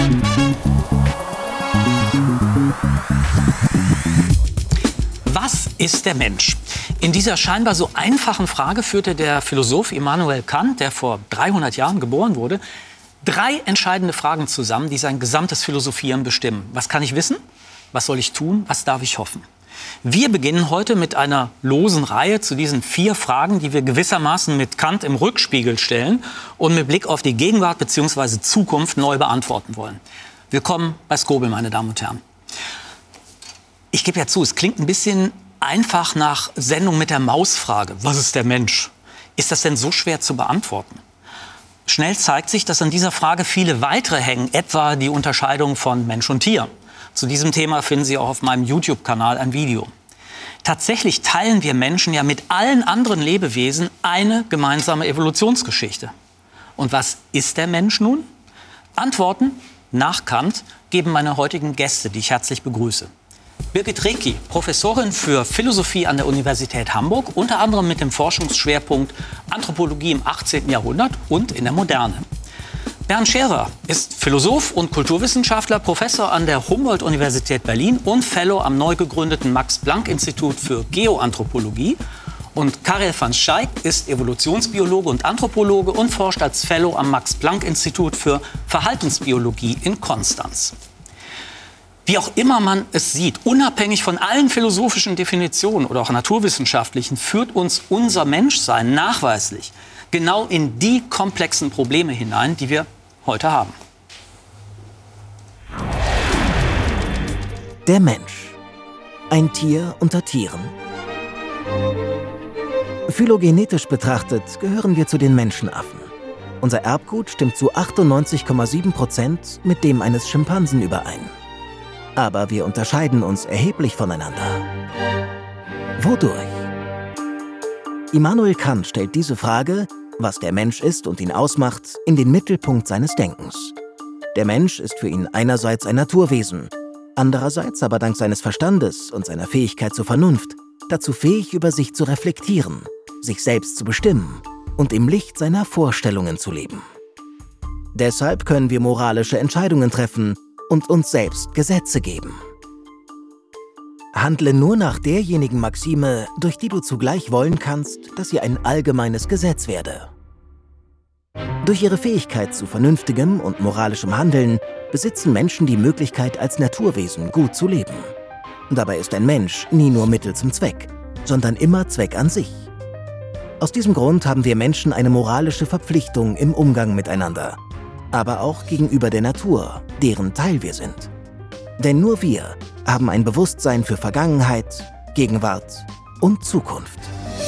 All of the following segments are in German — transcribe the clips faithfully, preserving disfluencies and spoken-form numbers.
Was ist der Mensch? In dieser scheinbar so einfachen Frage führte der Philosoph Immanuel Kant, der vor dreihundert Jahren geboren wurde, drei entscheidende Fragen zusammen, die sein gesamtes Philosophieren bestimmen. Was kann ich wissen? Was soll ich tun? Was darf ich hoffen? Wir beginnen heute mit einer losen Reihe zu diesen vier Fragen, die wir gewissermaßen mit Kant im Rückspiegel stellen und mit Blick auf die Gegenwart bzw. Zukunft neu beantworten wollen. Willkommen bei Skobel, meine Damen und Herren. Ich gebe ja zu, es klingt ein bisschen einfach nach Sendung mit der Mausfrage. Was ist der Mensch? Ist das denn so schwer zu beantworten? Schnell zeigt sich, dass an dieser Frage viele weitere hängen, etwa die Unterscheidung von Mensch und Tier. Zu diesem Thema finden Sie auch auf meinem YouTube-Kanal ein Video. Tatsächlich teilen wir Menschen ja mit allen anderen Lebewesen eine gemeinsame Evolutionsgeschichte. Und was ist der Mensch nun? Antworten nach Kant geben meine heutigen Gäste, die ich herzlich begrüße. Birgit Reky, Professorin für Philosophie an der Universität Hamburg, unter anderem mit dem Forschungsschwerpunkt Anthropologie im achtzehnten Jahrhundert und in der Moderne. Bernd Scherer ist Philosoph und Kulturwissenschaftler, Professor an der Humboldt-Universität Berlin und Fellow am neu gegründeten Max-Planck-Institut für Geoanthropologie. Und Karel van Schaik ist Evolutionsbiologe und Anthropologe und forscht als Fellow am Max-Planck-Institut für Verhaltensbiologie in Konstanz. Wie auch immer man es sieht, unabhängig von allen philosophischen Definitionen oder auch naturwissenschaftlichen, führt uns unser Menschsein nachweislich genau in die komplexen Probleme hinein, die wir heute haben. Der Mensch. Ein Tier unter Tieren. Phylogenetisch betrachtet gehören wir zu den Menschenaffen. Unser Erbgut stimmt zu achtundneunzig Komma sieben Prozent mit dem eines Schimpansen überein. Aber wir unterscheiden uns erheblich voneinander. Wodurch? Immanuel Kant stellt diese Frage, was der Mensch ist und ihn ausmacht, in den Mittelpunkt seines Denkens. Der Mensch ist für ihn einerseits ein Naturwesen, andererseits aber dank seines Verstandes und seiner Fähigkeit zur Vernunft dazu fähig, über sich zu reflektieren, sich selbst zu bestimmen und im Licht seiner Vorstellungen zu leben. Deshalb können wir moralische Entscheidungen treffen und uns selbst Gesetze geben. Handle nur nach derjenigen Maxime, durch die du zugleich wollen kannst, dass sie ein allgemeines Gesetz werde. Durch ihre Fähigkeit zu vernünftigem und moralischem Handeln besitzen Menschen die Möglichkeit, als Naturwesen gut zu leben. Dabei ist ein Mensch nie nur Mittel zum Zweck, sondern immer Zweck an sich. Aus diesem Grund haben wir Menschen eine moralische Verpflichtung im Umgang miteinander, aber auch gegenüber der Natur, deren Teil wir sind. Denn nur wir haben ein Bewusstsein für Vergangenheit, Gegenwart und Zukunft.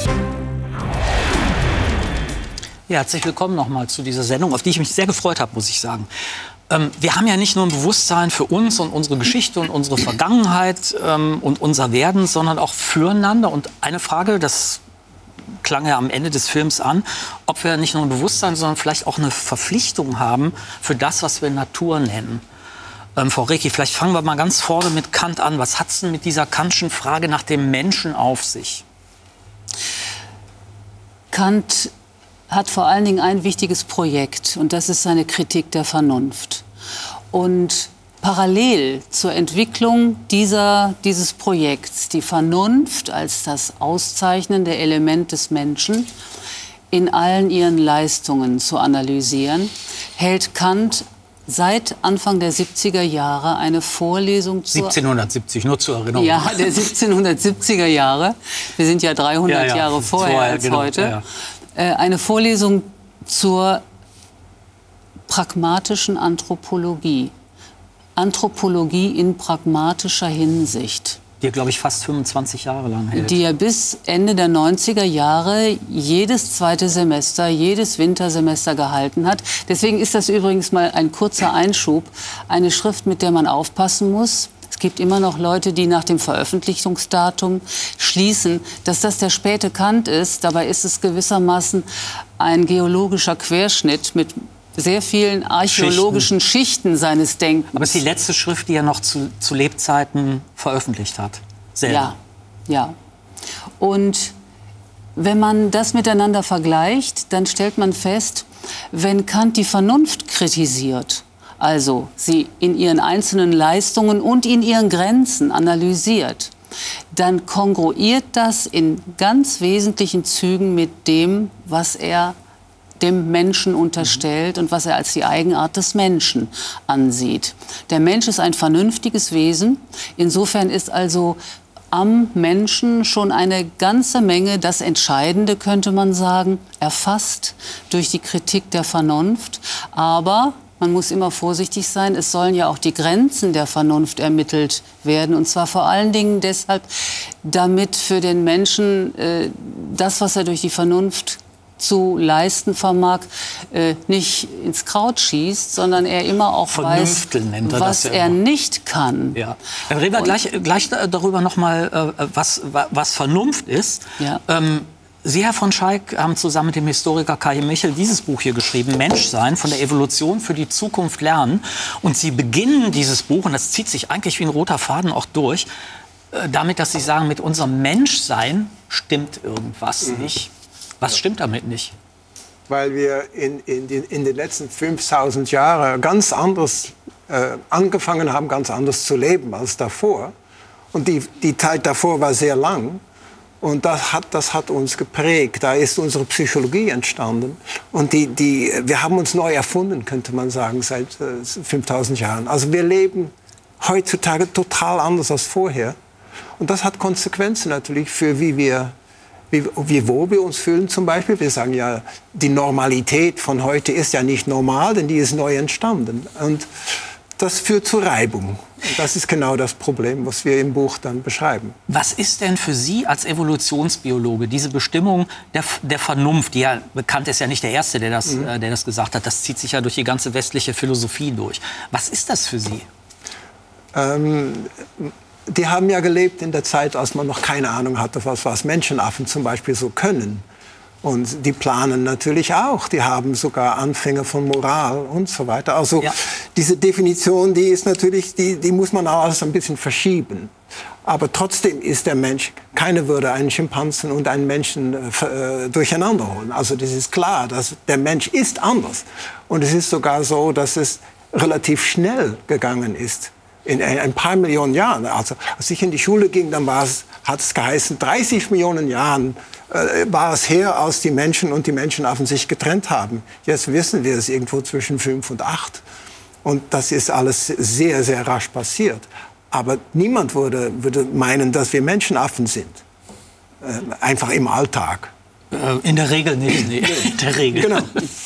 Ja, herzlich willkommen nochmal zu dieser Sendung, auf die ich mich sehr gefreut habe, muss ich sagen. Ähm, wir haben ja nicht nur ein Bewusstsein für uns und unsere Geschichte und unsere Vergangenheit ähm, und unser Werden, sondern auch füreinander. Und eine Frage, das klang ja am Ende des Films an, ob wir nicht nur ein Bewusstsein, sondern vielleicht auch eine Verpflichtung haben für das, was wir Natur nennen. Ähm, Frau Reky, vielleicht fangen wir mal ganz vorne mit Kant an. Was hat es denn mit dieser Kantschen Frage nach dem Menschen auf sich? Kant hat vor allen Dingen ein wichtiges Projekt, und das ist seine Kritik der Vernunft. Und parallel zur Entwicklung dieser, dieses Projekts, die Vernunft als das auszeichnende Element des Menschen in allen ihren Leistungen zu analysieren, hält Kant seit Anfang der siebziger Jahre eine Vorlesung zur... siebzehnhundertsiebzig, nur zur Erinnerung. Ja, der siebzehnhundertsiebziger Jahre. Wir sind ja dreihundert ja, ja. Jahre vorher, vorher als genau, heute. Ja, ja. Eine Vorlesung zur pragmatischen Anthropologie. Anthropologie in pragmatischer Hinsicht. Die er, glaube ich, fast fünfundzwanzig Jahre lang hält. Die er bis Ende der neunziger Jahre jedes zweite Semester, jedes Wintersemester gehalten hat. Deswegen ist das übrigens mal ein kurzer Einschub. Eine Schrift, mit der man aufpassen muss. Es gibt immer noch Leute, die nach dem Veröffentlichungsdatum schließen, dass das der späte Kant ist. Dabei ist es gewissermaßen ein geologischer Querschnitt mit sehr vielen archäologischen Schichten, Schichten seines Denkens. Aber es ist die letzte Schrift, die er noch zu, zu Lebzeiten veröffentlicht hat. Selber. Ja, ja. Und wenn man das miteinander vergleicht, dann stellt man fest, wenn Kant die Vernunft kritisiert, also sie in ihren einzelnen Leistungen und in ihren Grenzen analysiert, dann kongruiert das in ganz wesentlichen Zügen mit dem, was er dem Menschen unterstellt und was er als die Eigenart des Menschen ansieht. Der Mensch ist ein vernünftiges Wesen. Insofern ist also am Menschen schon eine ganze Menge, das Entscheidende, könnte man sagen, erfasst durch die Kritik der Vernunft. Aber man muss immer vorsichtig sein, es sollen ja auch die Grenzen der Vernunft ermittelt werden. Und zwar vor allen Dingen deshalb, damit für den Menschen äh, das, was er durch die Vernunft zu leisten vermag, äh, nicht ins Kraut schießt, sondern er immer auch weiß, was er, er nicht kann. Ja. Dann reden wir gleich, gleich darüber noch mal, äh, was, was Vernunft ist. Ja. Ähm, Sie, Herr von Schaik, haben zusammen mit dem Historiker Kai Michel dieses Buch hier geschrieben, Menschsein, von der Evolution für die Zukunft lernen. Und Sie beginnen dieses Buch, und das zieht sich eigentlich wie ein roter Faden auch durch, äh, damit, dass Sie sagen, mit unserem Menschsein stimmt irgendwas mhm. nicht. Was stimmt damit nicht? Weil wir in, in, den, in den letzten fünftausend Jahren ganz anders äh, angefangen haben, ganz anders zu leben als davor. Und die, die Zeit davor war sehr lang. Und das hat, das hat uns geprägt. Da ist unsere Psychologie entstanden. Und die, die, wir haben uns neu erfunden, könnte man sagen, seit äh, fünftausend Jahren. Also wir leben heutzutage total anders als vorher. Und das hat Konsequenzen natürlich für, wie wir... Wie, wie wohl wir uns fühlen zum Beispiel. Wir sagen ja, die Normalität von heute ist ja nicht normal, denn die ist neu entstanden. Und das führt zu Reibung. Und das ist genau das Problem, was wir im Buch dann beschreiben. Was ist denn für Sie als Evolutionsbiologe diese Bestimmung der, der Vernunft, die ja bekannt ist, ja nicht der Erste, der das, mhm. äh, der das gesagt hat, das zieht sich ja durch die ganze westliche Philosophie durch. Was ist das für Sie? Ähm, Die haben ja gelebt in der Zeit, als man noch keine Ahnung hatte, was, was Menschenaffen zum Beispiel so können. Und die planen natürlich auch. Die haben sogar Anfänge von Moral und so weiter. Also ja. diese Definition, die ist natürlich, die, die muss man auch alles ein bisschen verschieben. Aber trotzdem ist der Mensch, keine würde einen Schimpansen und einen Menschen äh, durcheinander holen. Also das ist klar, dass der Mensch ist anders. Und es ist sogar so, dass es relativ schnell gegangen ist. In ein paar Millionen Jahren. Also, als ich in die Schule ging, dann war es, hat es geheißen, dreißig Millionen Jahren äh, war es her, als die Menschen und die Menschenaffen sich getrennt haben. Jetzt wissen wir es irgendwo zwischen fünf und acht. Und das ist alles sehr, sehr rasch passiert. Aber niemand würde, würde meinen, dass wir Menschenaffen sind. Äh, einfach im Alltag. Äh, in der Regel nicht. Nee. In der Regel. Genau.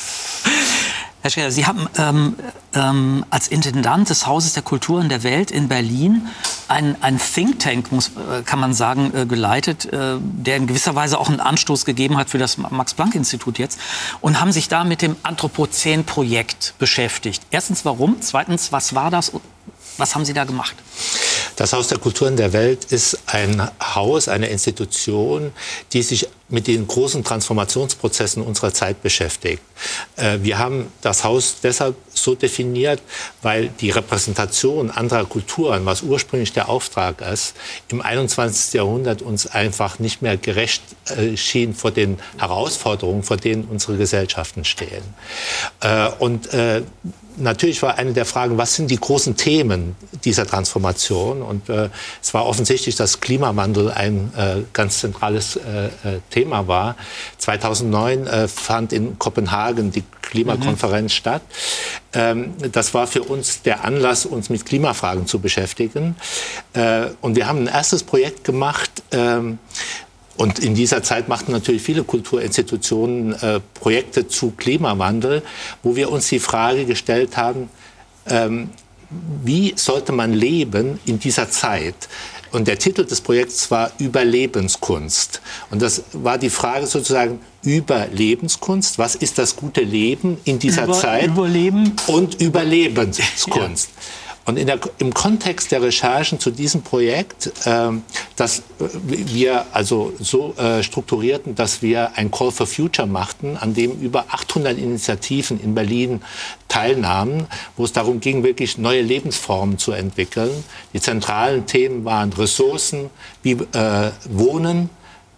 Herr Scherer, Sie haben ähm, ähm, als Intendant des Hauses der Kulturen der Welt in Berlin einen, einen Think Tank, muss, äh, kann man sagen, äh, geleitet, äh, der in gewisser Weise auch einen Anstoß gegeben hat für das Max-Planck-Institut jetzt, und haben sich da mit dem Anthropozän-Projekt beschäftigt. Erstens, warum? Zweitens, was war das? Was haben Sie da gemacht? Das Haus der Kulturen der Welt ist ein Haus, eine Institution, die sich mit den großen Transformationsprozessen unserer Zeit beschäftigt. Wir haben das Haus deshalb so definiert, weil die Repräsentation anderer Kulturen, was ursprünglich der Auftrag ist, im einundzwanzigsten Jahrhundert uns einfach nicht mehr gerecht schien vor den Herausforderungen, vor denen unsere Gesellschaften stehen. Und natürlich war eine der Fragen, was sind die großen Themen dieser Transformation? Und äh, es war offensichtlich, dass Klimawandel ein äh, ganz zentrales äh, Thema war. zweitausendneun äh, fand in Kopenhagen die Klimakonferenz mhm. statt. Ähm, das war für uns der Anlass, uns mit Klimafragen zu beschäftigen. Äh, und wir haben ein erstes Projekt gemacht, ähm, und in dieser Zeit machten natürlich viele Kulturinstitutionen äh, Projekte zu Klimawandel, wo wir uns die Frage gestellt haben, ähm, wie sollte man leben in dieser Zeit? Und der Titel des Projekts war Überlebenskunst. Und das war die Frage sozusagen, Überlebenskunst, was ist das gute Leben in dieser Über, Zeit? Überleben. Und Überlebenskunst. Ja. Und in der, im Kontext der Recherchen zu diesem Projekt, äh, das wir also so äh, strukturierten, dass wir ein Call for Future machten, an dem über achthundert Initiativen in Berlin teilnahmen, wo es darum ging, wirklich neue Lebensformen zu entwickeln. Die zentralen Themen waren Ressourcen, wie äh, Wohnen,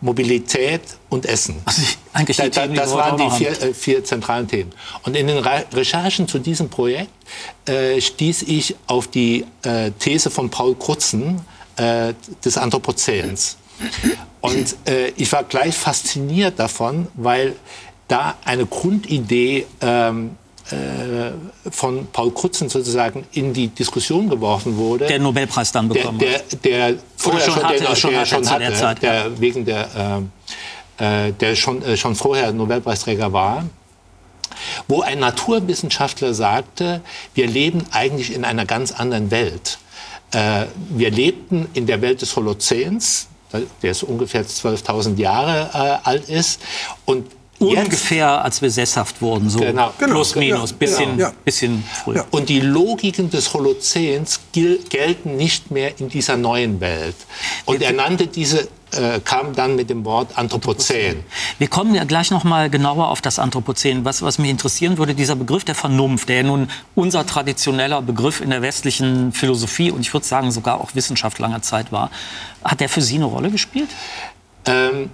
Mobilität und Essen. Also eigentlich die da, Themen, das die waren die wir vier, äh, vier zentralen Themen. Und in den Re Recherchen zu diesem Projekt äh, stieß ich auf die äh, These von Paul Crutzen äh, des Anthropozäns. Und äh, ich war gleich fasziniert davon, weil da eine Grundidee ähm, äh, von Paul Crutzen sozusagen in die Diskussion geworfen wurde. Der Nobelpreis dann bekommen der, hat. Der, der vorher schon schon, hatte, der, schon der hatte schon zu hatte, der Zeit, der ja. wegen der, äh, der schon, äh, schon vorher Nobelpreisträger war, wo ein Naturwissenschaftler sagte, wir leben eigentlich in einer ganz anderen Welt. Äh, wir lebten in der Welt des Holozäns, der ist ungefähr zwölftausend Jahre äh, alt ist, und ungefähr, als wir sesshaft wurden, so genau, plus, minus, ja, bisschen, genau, ja. bisschen früher. Ja. Und die Logiken des Holozäns gel gelten nicht mehr in dieser neuen Welt. Und er nannte diese, äh, kam dann mit dem Wort Anthropozän. Wir kommen ja gleich noch mal genauer auf das Anthropozän. Was, was mich interessieren würde, dieser Begriff der Vernunft, der ja nun unser traditioneller Begriff in der westlichen Philosophie und ich würde sagen sogar auch Wissenschaft langer Zeit war, hat der für Sie eine Rolle gespielt? Ähm,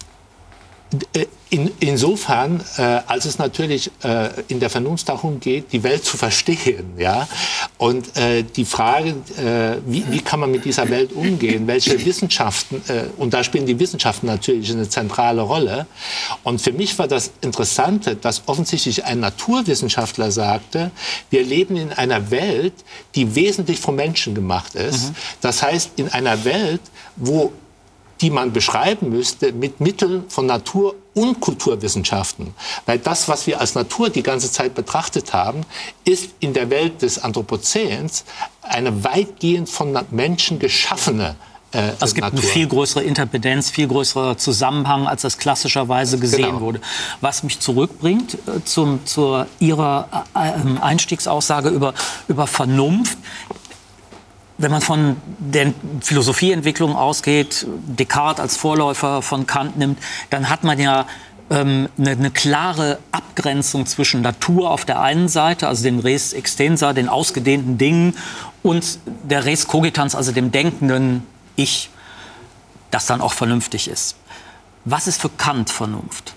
In, insofern, äh, als es natürlich äh, in der Vernunft darum geht, die Welt zu verstehen, ja, und äh, die Frage, äh, wie, wie kann man mit dieser Welt umgehen, welche Wissenschaften, äh, und da spielen die Wissenschaften natürlich eine zentrale Rolle. Und für mich war das Interessante, dass offensichtlich ein Naturwissenschaftler sagte, wir leben in einer Welt, die wesentlich vom Menschen gemacht ist. Mhm. Das heißt, in einer Welt, wo die man beschreiben müsste mit Mitteln von Natur- und Kulturwissenschaften. Weil das, was wir als Natur die ganze Zeit betrachtet haben, ist in der Welt des Anthropozäns eine weitgehend von Menschen geschaffene äh, also es gibt Natur. eine viel größere Interpedenz, viel größerer Zusammenhang, als das klassischerweise gesehen Genau. wurde. Was mich zurückbringt äh, zum, zu Ihrer äh, Einstiegsaussage über, über Vernunft. Wenn man von der Philosophieentwicklung ausgeht, Descartes als Vorläufer von Kant nimmt, dann hat man ja ähm, eine, eine klare Abgrenzung zwischen Natur auf der einen Seite, also den Res extensa, den ausgedehnten Dingen, und der Res cogitans, also dem denkenden Ich, das dann auch vernünftig ist. Was ist für Kant Vernunft?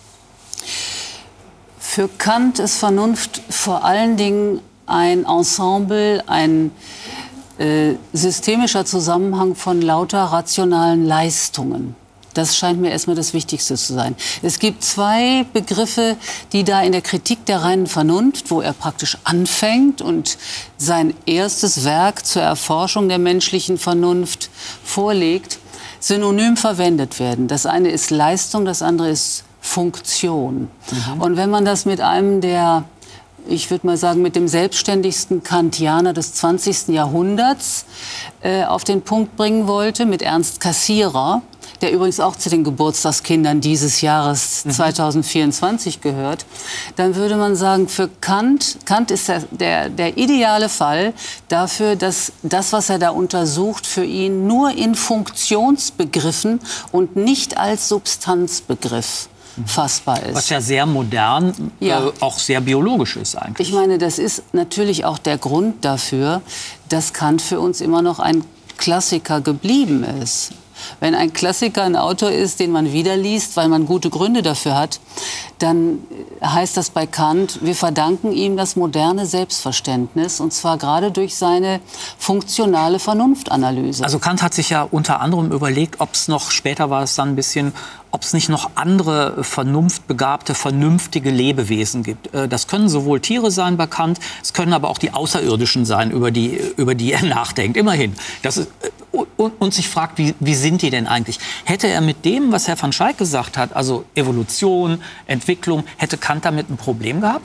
Für Kant ist Vernunft vor allen Dingen ein Ensemble, ein Äh, systemischer Zusammenhang von lauter rationalen Leistungen. Das scheint mir erstmal das Wichtigste zu sein. Es gibt zwei Begriffe, die da in der Kritik der reinen Vernunft, wo er praktisch anfängt und sein erstes Werk zur Erforschung der menschlichen Vernunft vorlegt, synonym verwendet werden. Das eine ist Leistung, das andere ist Funktion. Mhm. Und wenn man das mit einem der, ich würde mal sagen, mit dem selbstständigsten Kantianer des zwanzigsten Jahrhunderts äh, auf den Punkt bringen wollte, mit Ernst Cassirer, der übrigens auch zu den Geburtstagskindern dieses Jahres mhm. zweitausendvierundzwanzig gehört, dann würde man sagen, für Kant, Kant ist der, der, der ideale Fall dafür, dass das, was er da untersucht, für ihn nur in Funktionsbegriffen und nicht als Substanzbegriff fassbar ist. Was ja sehr modern, ja. äh, auch sehr biologisch ist eigentlich. Ich meine, das ist natürlich auch der Grund dafür, dass Kant für uns immer noch ein Klassiker geblieben ist. Wenn ein Klassiker ein Autor ist, den man wieder liest, weil man gute Gründe dafür hat, dann heißt das bei Kant, wir verdanken ihm das moderne Selbstverständnis, und zwar gerade durch seine funktionale Vernunftanalyse. Also Kant hat sich ja unter anderem überlegt, ob es noch, später war es dann ein bisschen, ob es nicht noch andere vernunftbegabte, vernünftige Lebewesen gibt. Das können sowohl Tiere sein bei Kant, es können aber auch die Außerirdischen sein, über die, über die er nachdenkt. Immerhin. Das ist, und, und sich fragt, wie, wie sind die denn eigentlich? Hätte er mit dem, was Herr van Schaik gesagt hat, also Evolution, Entwicklung, hätte Kant damit ein Problem gehabt?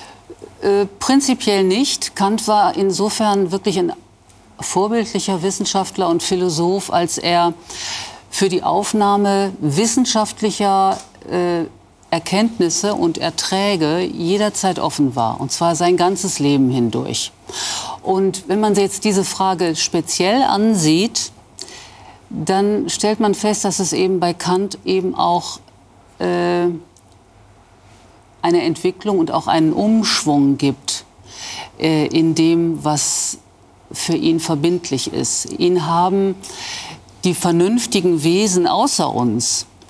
Äh, prinzipiell nicht. Kant war insofern wirklich ein vorbildlicher Wissenschaftler und Philosoph, als er für die Aufnahme wissenschaftlicher äh, Erkenntnisse und Erträge jederzeit offen war, und zwar sein ganzes Leben hindurch. Und wenn man jetzt diese Frage speziell ansieht, dann stellt man fest, dass es eben bei Kant eben auch äh, eine Entwicklung und auch einen Umschwung gibt äh, in dem, was für ihn verbindlich ist. Ihn haben die vernünftigen Wesen außer uns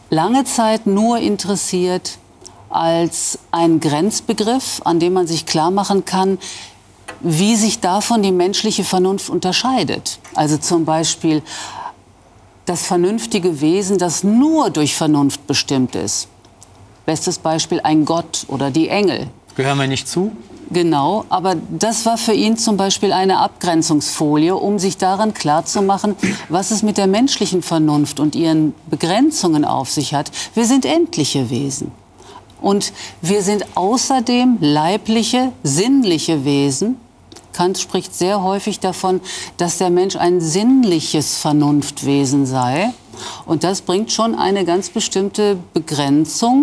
lange Zeit nur interessiert als ein Grenzbegriff, an dem man sich klar machen kann, wie sich davon die menschliche Vernunft unterscheidet. Also zum Beispiel das vernünftige Wesen, das nur durch Vernunft bestimmt ist. Bestes Beispiel ein Gott oder die Engel. Gehören wir nicht zu? Genau, aber das war für ihn zum Beispiel eine Abgrenzungsfolie, um sich daran klarzumachen, was es mit der menschlichen Vernunft und ihren Begrenzungen auf sich hat. Wir sind endliche Wesen. Und wir sind außerdem leibliche, sinnliche Wesen. Kant spricht sehr häufig davon, dass der Mensch ein sinnliches Vernunftwesen sei. Und das bringt schon eine ganz bestimmte Begrenzung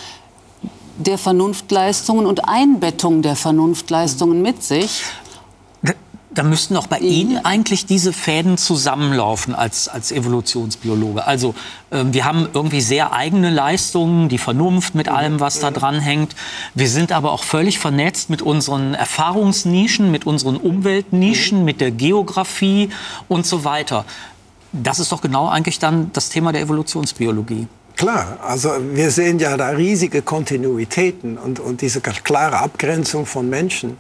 der Vernunftleistungen und Einbettung der Vernunftleistungen mit sich. Da, da müssten auch bei Ihnen eigentlich diese Fäden zusammenlaufen als, als Evolutionsbiologe. Also äh, wir haben irgendwie sehr eigene Leistungen, die Vernunft mit allem, was da dran hängt. Wir sind aber auch völlig vernetzt mit unseren Erfahrungsnischen, mit unseren Umweltnischen, mit der Geografie und so weiter. Das ist doch genau eigentlich dann das Thema der Evolutionsbiologie. Klar, also wir sehen ja da riesige Kontinuitäten und, und diese klare Abgrenzung von Menschen,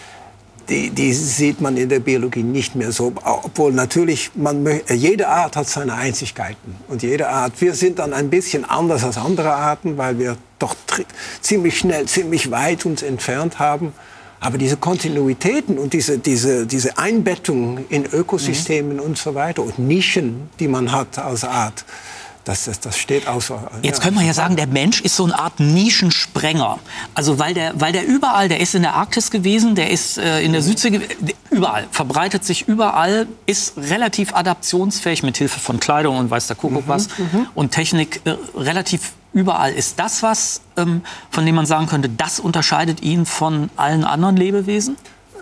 die, die sieht man in der Biologie nicht mehr so. Obwohl natürlich, man, jede Art hat seine Einzigkeiten und jede Art, wir sind dann ein bisschen anders als andere Arten, weil wir doch ziemlich schnell, ziemlich weit uns entfernt haben. Aber diese Kontinuitäten und diese, diese, diese Einbettung in Ökosystemen mhm. und so weiter und Nischen, die man hat als Art, Das, das, das steht außer. Jetzt ja, könnte man ja sagen, der Mensch ist so eine Art Nischensprenger. Also weil der, weil der überall, der ist in der Arktis gewesen, der ist äh, in der Südsee, überall, verbreitet sich überall, ist relativ adaptionsfähig mit Hilfe von Kleidung und weiß der Kuckuck was mhm, und Technik äh, relativ überall. Ist das was, ähm, von dem man sagen könnte, das unterscheidet ihn von allen anderen Lebewesen?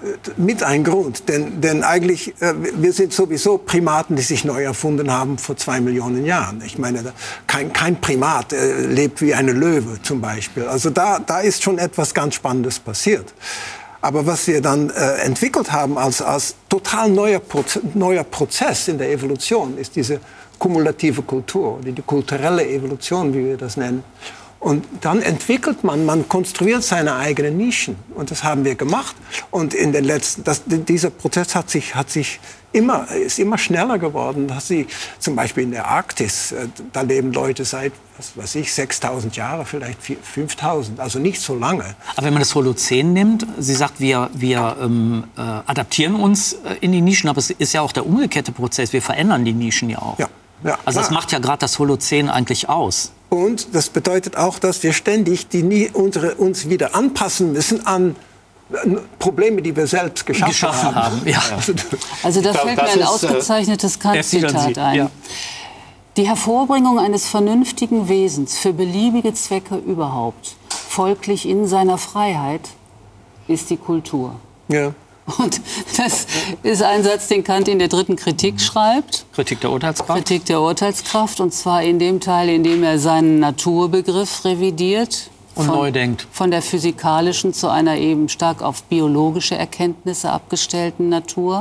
Mit ein Grund, denn, denn eigentlich, äh, wir sind sowieso Primaten, die sich neu erfunden haben vor zwei Millionen Jahren. Ich meine, kein, kein Primat äh, lebt wie eine Löwe zum Beispiel. Also da, da ist schon etwas ganz Spannendes passiert. Aber was wir dann äh, entwickelt haben als, als total neuer, Proze neuer Prozess in der Evolution, ist diese kumulative Kultur, die, die kulturelle Evolution, wie wir das nennen. Und dann entwickelt man, man konstruiert seine eigenen Nischen. Und das haben wir gemacht. Und in den letzten, das, dieser Prozess hat sich, hat sich immer, ist immer schneller geworden. Dass sie, zum Beispiel in der Arktis, da leben Leute seit, was weiß ich, sechstausend Jahre, vielleicht fünftausend, also nicht so lange. Aber wenn man das Holozän nimmt, sie sagt, wir, wir ähm, äh, adaptieren uns in die Nischen, aber es ist ja auch der umgekehrte Prozess, wir verändern die Nischen ja auch. Ja, ja, also das klar. macht ja gerade das Holozän eigentlich aus. Und das bedeutet auch, dass wir ständig die, unsere, uns wieder anpassen müssen an Probleme, die wir selbst geschaffen, geschaffen haben. haben. Ja. Also da fällt mir ein ausgezeichnetes Kant-Zitat ein. Ja. Die Hervorbringung eines vernünftigen Wesens für beliebige Zwecke überhaupt, folglich in seiner Freiheit, ist die Kultur. Ja. Und das ist ein Satz, den Kant in der dritten Kritik schreibt. Kritik der Urteilskraft. Kritik der Urteilskraft. Und zwar in dem Teil, in dem er seinen Naturbegriff revidiert. Und von, neu denkt. Von der physikalischen zu einer eben stark auf biologische Erkenntnisse abgestellten Natur.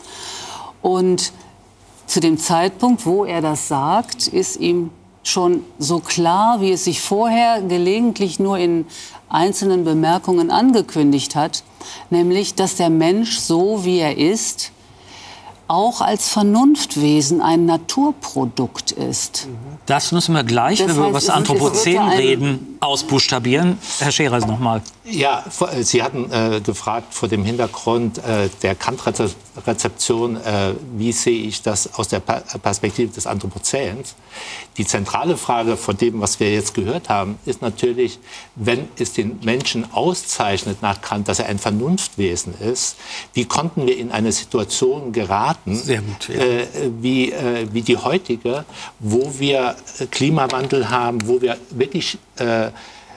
Und zu dem Zeitpunkt, wo er das sagt, ist ihm schon so klar, wie es sich vorher gelegentlich nur in einzelnen Bemerkungen angekündigt hat, nämlich, dass der Mensch, so wie er ist, auch als Vernunftwesen ein Naturprodukt ist. Das müssen wir gleich, das wenn wir über das Anthropozän reden, ausbuchstabieren. Herr Scherer, noch mal. Ja, Sie hatten äh, gefragt vor dem Hintergrund äh, der Kant-Rezeption, äh, wie sehe ich das aus der pa Perspektive des Anthropozäns? Die zentrale Frage von dem, was wir jetzt gehört haben, ist natürlich, wenn es den Menschen auszeichnet nach Kant, dass er ein Vernunftwesen ist, wie konnten wir in eine Situation geraten, Sehr gut, ja. äh, wie, äh, wie die heutige, wo wir Klimawandel haben, wo wir wirklich äh,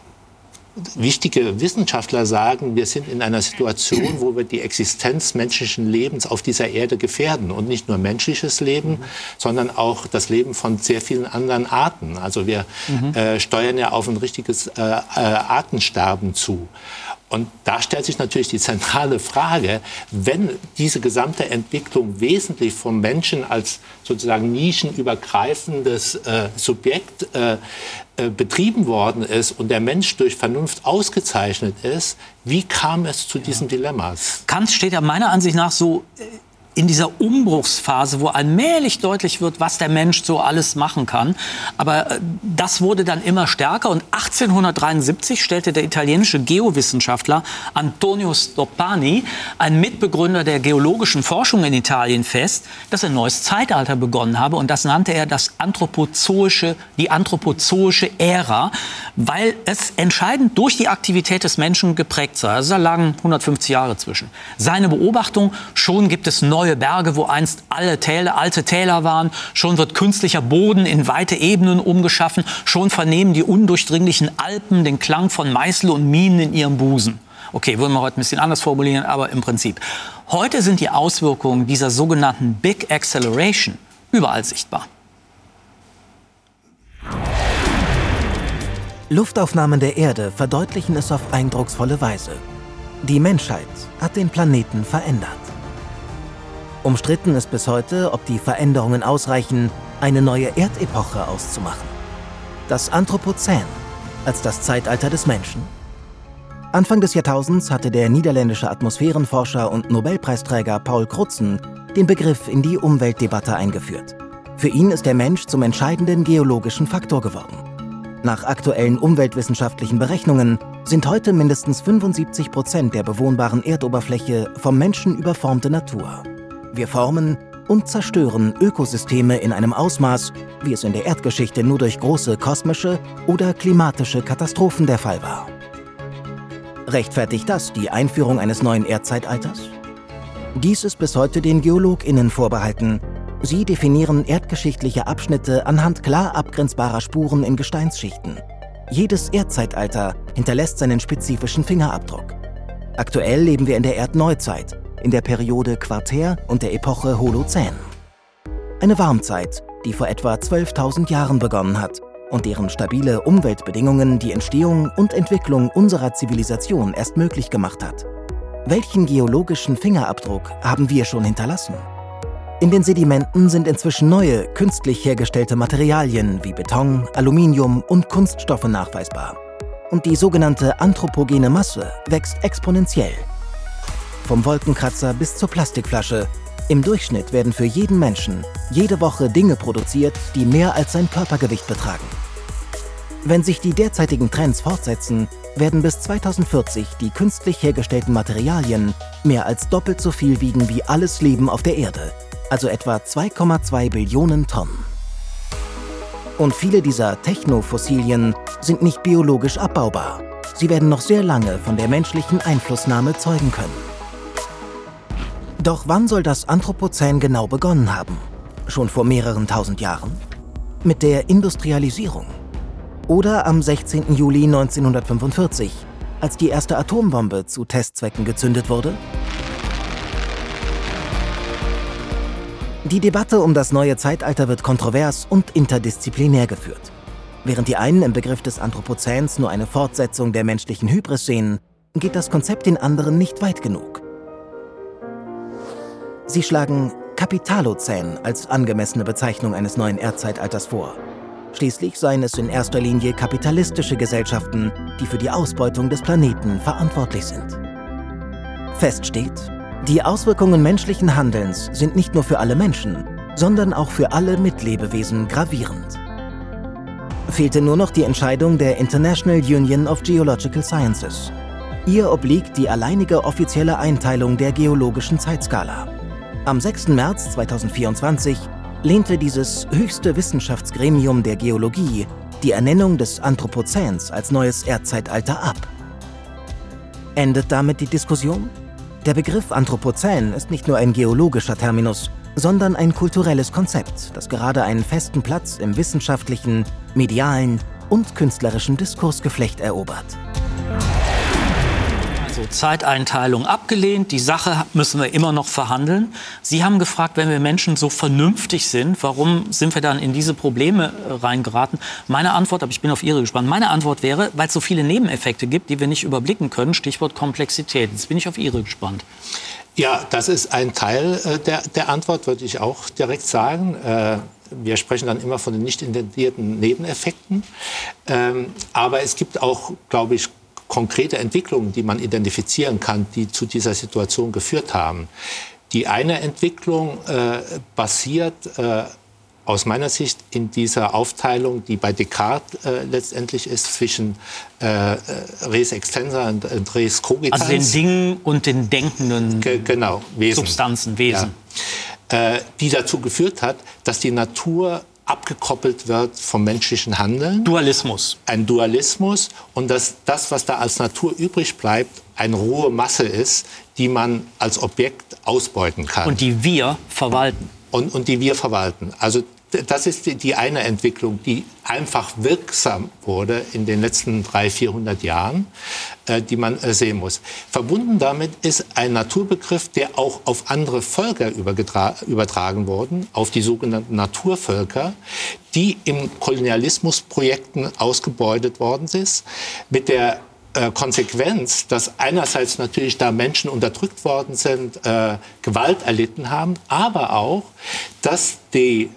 wichtige Wissenschaftler sagen, wir sind in einer Situation, wo wir die Existenz menschlichen Lebens auf dieser Erde gefährden. Und nicht nur menschliches Leben, mhm. sondern auch das Leben von sehr vielen anderen Arten. Also wir mhm. äh, steuern ja auf ein richtiges äh, äh, Artensterben zu. Und da stellt sich natürlich die zentrale Frage, wenn diese gesamte Entwicklung wesentlich vom Menschen als sozusagen nischenübergreifendes äh, Subjekt äh, äh, betrieben worden ist und der Mensch durch Vernunft ausgezeichnet ist, wie kam es zu diesen Dilemmas? Kant steht ja meiner Ansicht nach so in dieser Umbruchsphase, wo allmählich deutlich wird, was der Mensch so alles machen kann. Aber das wurde dann immer stärker. Und achtzehnhundertdreiundsiebzig stellte der italienische Geowissenschaftler Antonio Stoppani, ein Mitbegründer der geologischen Forschung in Italien, fest, dass ein neues Zeitalter begonnen habe. Und das nannte er das anthropozoische, die anthropozoische Ära, weil es entscheidend durch die Aktivität des Menschen geprägt sei. Also da lagen hundertfünfzig Jahre zwischen. Seine Beobachtung: schon gibt es neue Berge, wo einst alle Täler, alte Täler waren. Schon wird künstlicher Boden in weite Ebenen umgeschaffen. Schon vernehmen die undurchdringlichen Alpen den Klang von Meißel und Minen in ihrem Busen. Okay, würden wir heute ein bisschen anders formulieren, aber im Prinzip. Heute sind die Auswirkungen dieser sogenannten Big Acceleration überall sichtbar. Luftaufnahmen der Erde verdeutlichen es auf eindrucksvolle Weise. Die Menschheit hat den Planeten verändert. Umstritten ist bis heute, ob die Veränderungen ausreichen, eine neue Erdepoche auszumachen. Das Anthropozän als das Zeitalter des Menschen. Anfang des Jahrtausends hatte der niederländische Atmosphärenforscher und Nobelpreisträger Paul Crutzen den Begriff in die Umweltdebatte eingeführt. Für ihn ist der Mensch zum entscheidenden geologischen Faktor geworden. Nach aktuellen umweltwissenschaftlichen Berechnungen sind heute mindestens fünfundsiebzig Prozent der bewohnbaren Erdoberfläche vom Menschen überformte Natur. Wir formen und zerstören Ökosysteme in einem Ausmaß, wie es in der Erdgeschichte nur durch große kosmische oder klimatische Katastrophen der Fall war. Rechtfertigt das die Einführung eines neuen Erdzeitalters? Dies ist bis heute den GeologInnen vorbehalten. Sie definieren erdgeschichtliche Abschnitte anhand klar abgrenzbarer Spuren in Gesteinsschichten. Jedes Erdzeitalter hinterlässt seinen spezifischen Fingerabdruck. Aktuell leben wir in der Erdneuzeit, in der Periode Quartär und der Epoche Holozän. Eine Warmzeit, die vor etwa zwölftausend Jahren begonnen hat und deren stabile Umweltbedingungen die Entstehung und Entwicklung unserer Zivilisation erst möglich gemacht hat. Welchen geologischen Fingerabdruck haben wir schon hinterlassen? In den Sedimenten sind inzwischen neue, künstlich hergestellte Materialien wie Beton, Aluminium und Kunststoffe nachweisbar. Und die sogenannte anthropogene Masse wächst exponentiell. Vom Wolkenkratzer bis zur Plastikflasche. Im Durchschnitt werden für jeden Menschen jede Woche Dinge produziert, die mehr als sein Körpergewicht betragen. Wenn sich die derzeitigen Trends fortsetzen, werden bis zweitausendvierzig die künstlich hergestellten Materialien mehr als doppelt so viel wiegen wie alles Leben auf der Erde, also etwa zwei Komma zwei Billionen Tonnen. Und viele dieser Technofossilien sind nicht biologisch abbaubar. Sie werden noch sehr lange von der menschlichen Einflussnahme zeugen können. Doch wann soll das Anthropozän genau begonnen haben? Schon vor mehreren tausend Jahren? Mit der Industrialisierung? Oder am sechzehnten Juli neunzehnhundertfünfundvierzig, als die erste Atombombe zu Testzwecken gezündet wurde? Die Debatte um das neue Zeitalter wird kontrovers und interdisziplinär geführt. Während die einen im Begriff des Anthropozäns nur eine Fortsetzung der menschlichen Hybris sehen, geht das Konzept den anderen nicht weit genug. Sie schlagen Kapitalozän als angemessene Bezeichnung eines neuen Erdzeitalters vor. Schließlich seien es in erster Linie kapitalistische Gesellschaften, die für die Ausbeutung des Planeten verantwortlich sind. Fest steht, die Auswirkungen menschlichen Handelns sind nicht nur für alle Menschen, sondern auch für alle Mitlebewesen gravierend. Fehlte nur noch die Entscheidung der International Union of Geological Sciences. Ihr obliegt die alleinige offizielle Einteilung der geologischen Zeitskala. Am sechsten März zweitausendvierundzwanzig lehnte dieses höchste Wissenschaftsgremium der Geologie die Ernennung des Anthropozäns als neues Erdzeitalter ab. Endet damit die Diskussion? Der Begriff Anthropozän ist nicht nur ein geologischer Terminus, sondern ein kulturelles Konzept, das gerade einen festen Platz im wissenschaftlichen, medialen und künstlerischen Diskursgeflecht erobert. Also Zeiteinteilung abgelehnt, die Sache müssen wir immer noch verhandeln. Sie haben gefragt, wenn wir Menschen so vernünftig sind, warum sind wir dann in diese Probleme reingeraten? Meine Antwort, aber ich bin auf Ihre gespannt, meine Antwort wäre, weil es so viele Nebeneffekte gibt, die wir nicht überblicken können, Stichwort Komplexität. Jetzt bin ich auf Ihre gespannt. Ja, das ist ein Teil äh, der, der Antwort, würde ich auch direkt sagen. Äh, wir sprechen dann immer von den nicht intendierten Nebeneffekten. Ähm, aber es gibt auch, glaube ich, konkrete Entwicklungen, die man identifizieren kann, die zu dieser Situation geführt haben. Die eine Entwicklung äh, basiert äh, aus meiner Sicht in dieser Aufteilung, die bei Descartes äh, letztendlich ist, zwischen äh, res extensa und, und res cogitans. Also den Dingen und den denkenden Ge genau, Wesen. Substanzen, Wesen. Ja. Äh, die dazu geführt hat, dass die Natur abgekoppelt wird vom menschlichen Handeln. Dualismus. Ein Dualismus und dass das, was da als Natur übrig bleibt, eine rohe Masse ist, die man als Objekt ausbeuten kann. Und die wir verwalten. Und, und die wir verwalten. Also das ist die, die eine Entwicklung, die einfach wirksam wurde in den letzten dreihundert, vierhundert Jahren, äh, die man äh, sehen muss. Verbunden damit ist ein Naturbegriff, der auch auf andere Völker übertragen wurde, auf die sogenannten Naturvölker, die in Kolonialismusprojekten ausgebeutet worden sind, mit der äh, Konsequenz, dass einerseits natürlich da Menschen unterdrückt worden sind, äh, Gewalt erlitten haben, aber auch, dass die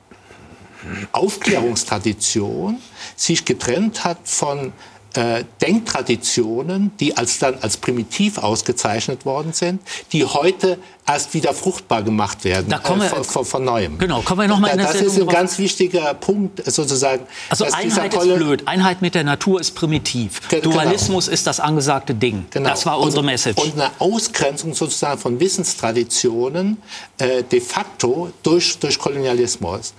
Aufklärungstradition sich getrennt hat von äh, Denktraditionen, die als dann als primitiv ausgezeichnet worden sind, die heute erst wieder fruchtbar gemacht werden, da kommen wir, äh, von, von, von Neuem. Genau, kommen wir noch mal in der Das Sendung ist ein drauf. ganz wichtiger Punkt, sozusagen. Also Einheit ist blöd, Einheit mit der Natur ist primitiv. Ge Dualismus genau. ist das angesagte Ding. Genau. Das war unsere und, Message. Und eine Ausgrenzung sozusagen von Wissenstraditionen äh, de facto durch, durch Kolonialismus.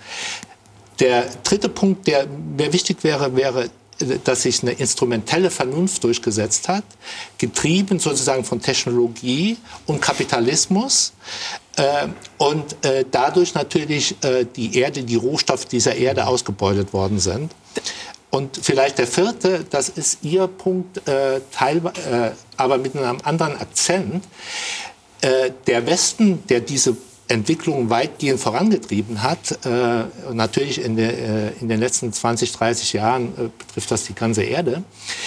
Der dritte Punkt, der mir wichtig wäre, wäre, dass sich eine instrumentelle Vernunft durchgesetzt hat, getrieben sozusagen von Technologie und Kapitalismus äh, und äh, dadurch natürlich äh, die Erde, die Rohstoffe dieser Erde ausgebeutet worden sind. Und vielleicht der vierte, das ist Ihr Punkt, äh, teilweise, äh, aber mit einem anderen Akzent. Äh, der Westen, der diese Entwicklung weitgehend vorangetrieben hat, äh, natürlich in, der, äh, in den letzten zwanzig, dreißig Jahren äh, betrifft das die ganze Erde,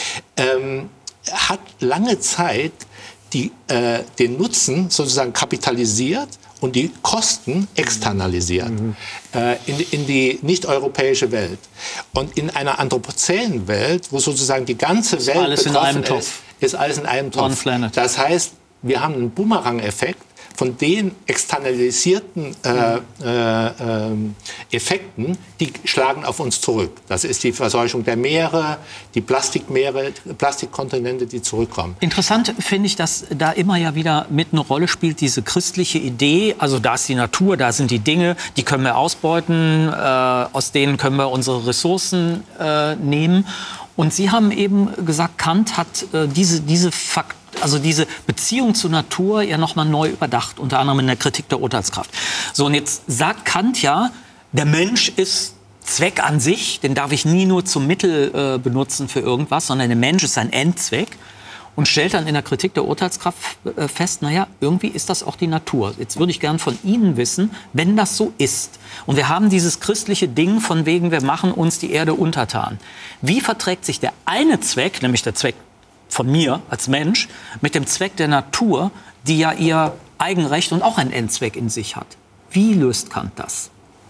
ähm, hat lange Zeit die, äh, den Nutzen sozusagen kapitalisiert und die Kosten externalisiert mhm. äh, in, in die nicht-europäische Welt. Und in einer anthropozänen Welt, wo sozusagen die ganze Welt alles betroffen in einem ist, Topf. ist alles in einem Topf. Das heißt, wir haben einen Bumerang-Effekt von den externalisierten äh, äh, äh, Effekten, die schlagen auf uns zurück. Das ist die Verseuchung der Meere, die Plastikmeere, Plastikkontinente, die zurückkommen. Interessant finde ich, dass da immer ja wieder mit eine Rolle spielt diese christliche Idee, also da ist die Natur, da sind die Dinge, die können wir ausbeuten, äh, aus denen können wir unsere Ressourcen äh, nehmen. Und Sie haben eben gesagt, Kant hat äh, diese, diese Faktoren, also diese Beziehung zur Natur ja noch mal neu überdacht, unter anderem in der Kritik der Urteilskraft. So, und jetzt sagt Kant ja, der Mensch ist Zweck an sich, den darf ich nie nur zum Mittel äh, benutzen für irgendwas, sondern der Mensch ist ein Endzweck und stellt dann in der Kritik der Urteilskraft äh, fest, naja, irgendwie ist das auch die Natur. Jetzt würde ich gern von Ihnen wissen, wenn das so ist. Und wir haben dieses christliche Ding von wegen, wir machen uns die Erde untertan. Wie verträgt sich der eine Zweck, nämlich der Zweck von mir als Mensch, mit dem Zweck der Natur, die ja ihr Eigenrecht und auch einen Endzweck in sich hat? Wie löst Kant das?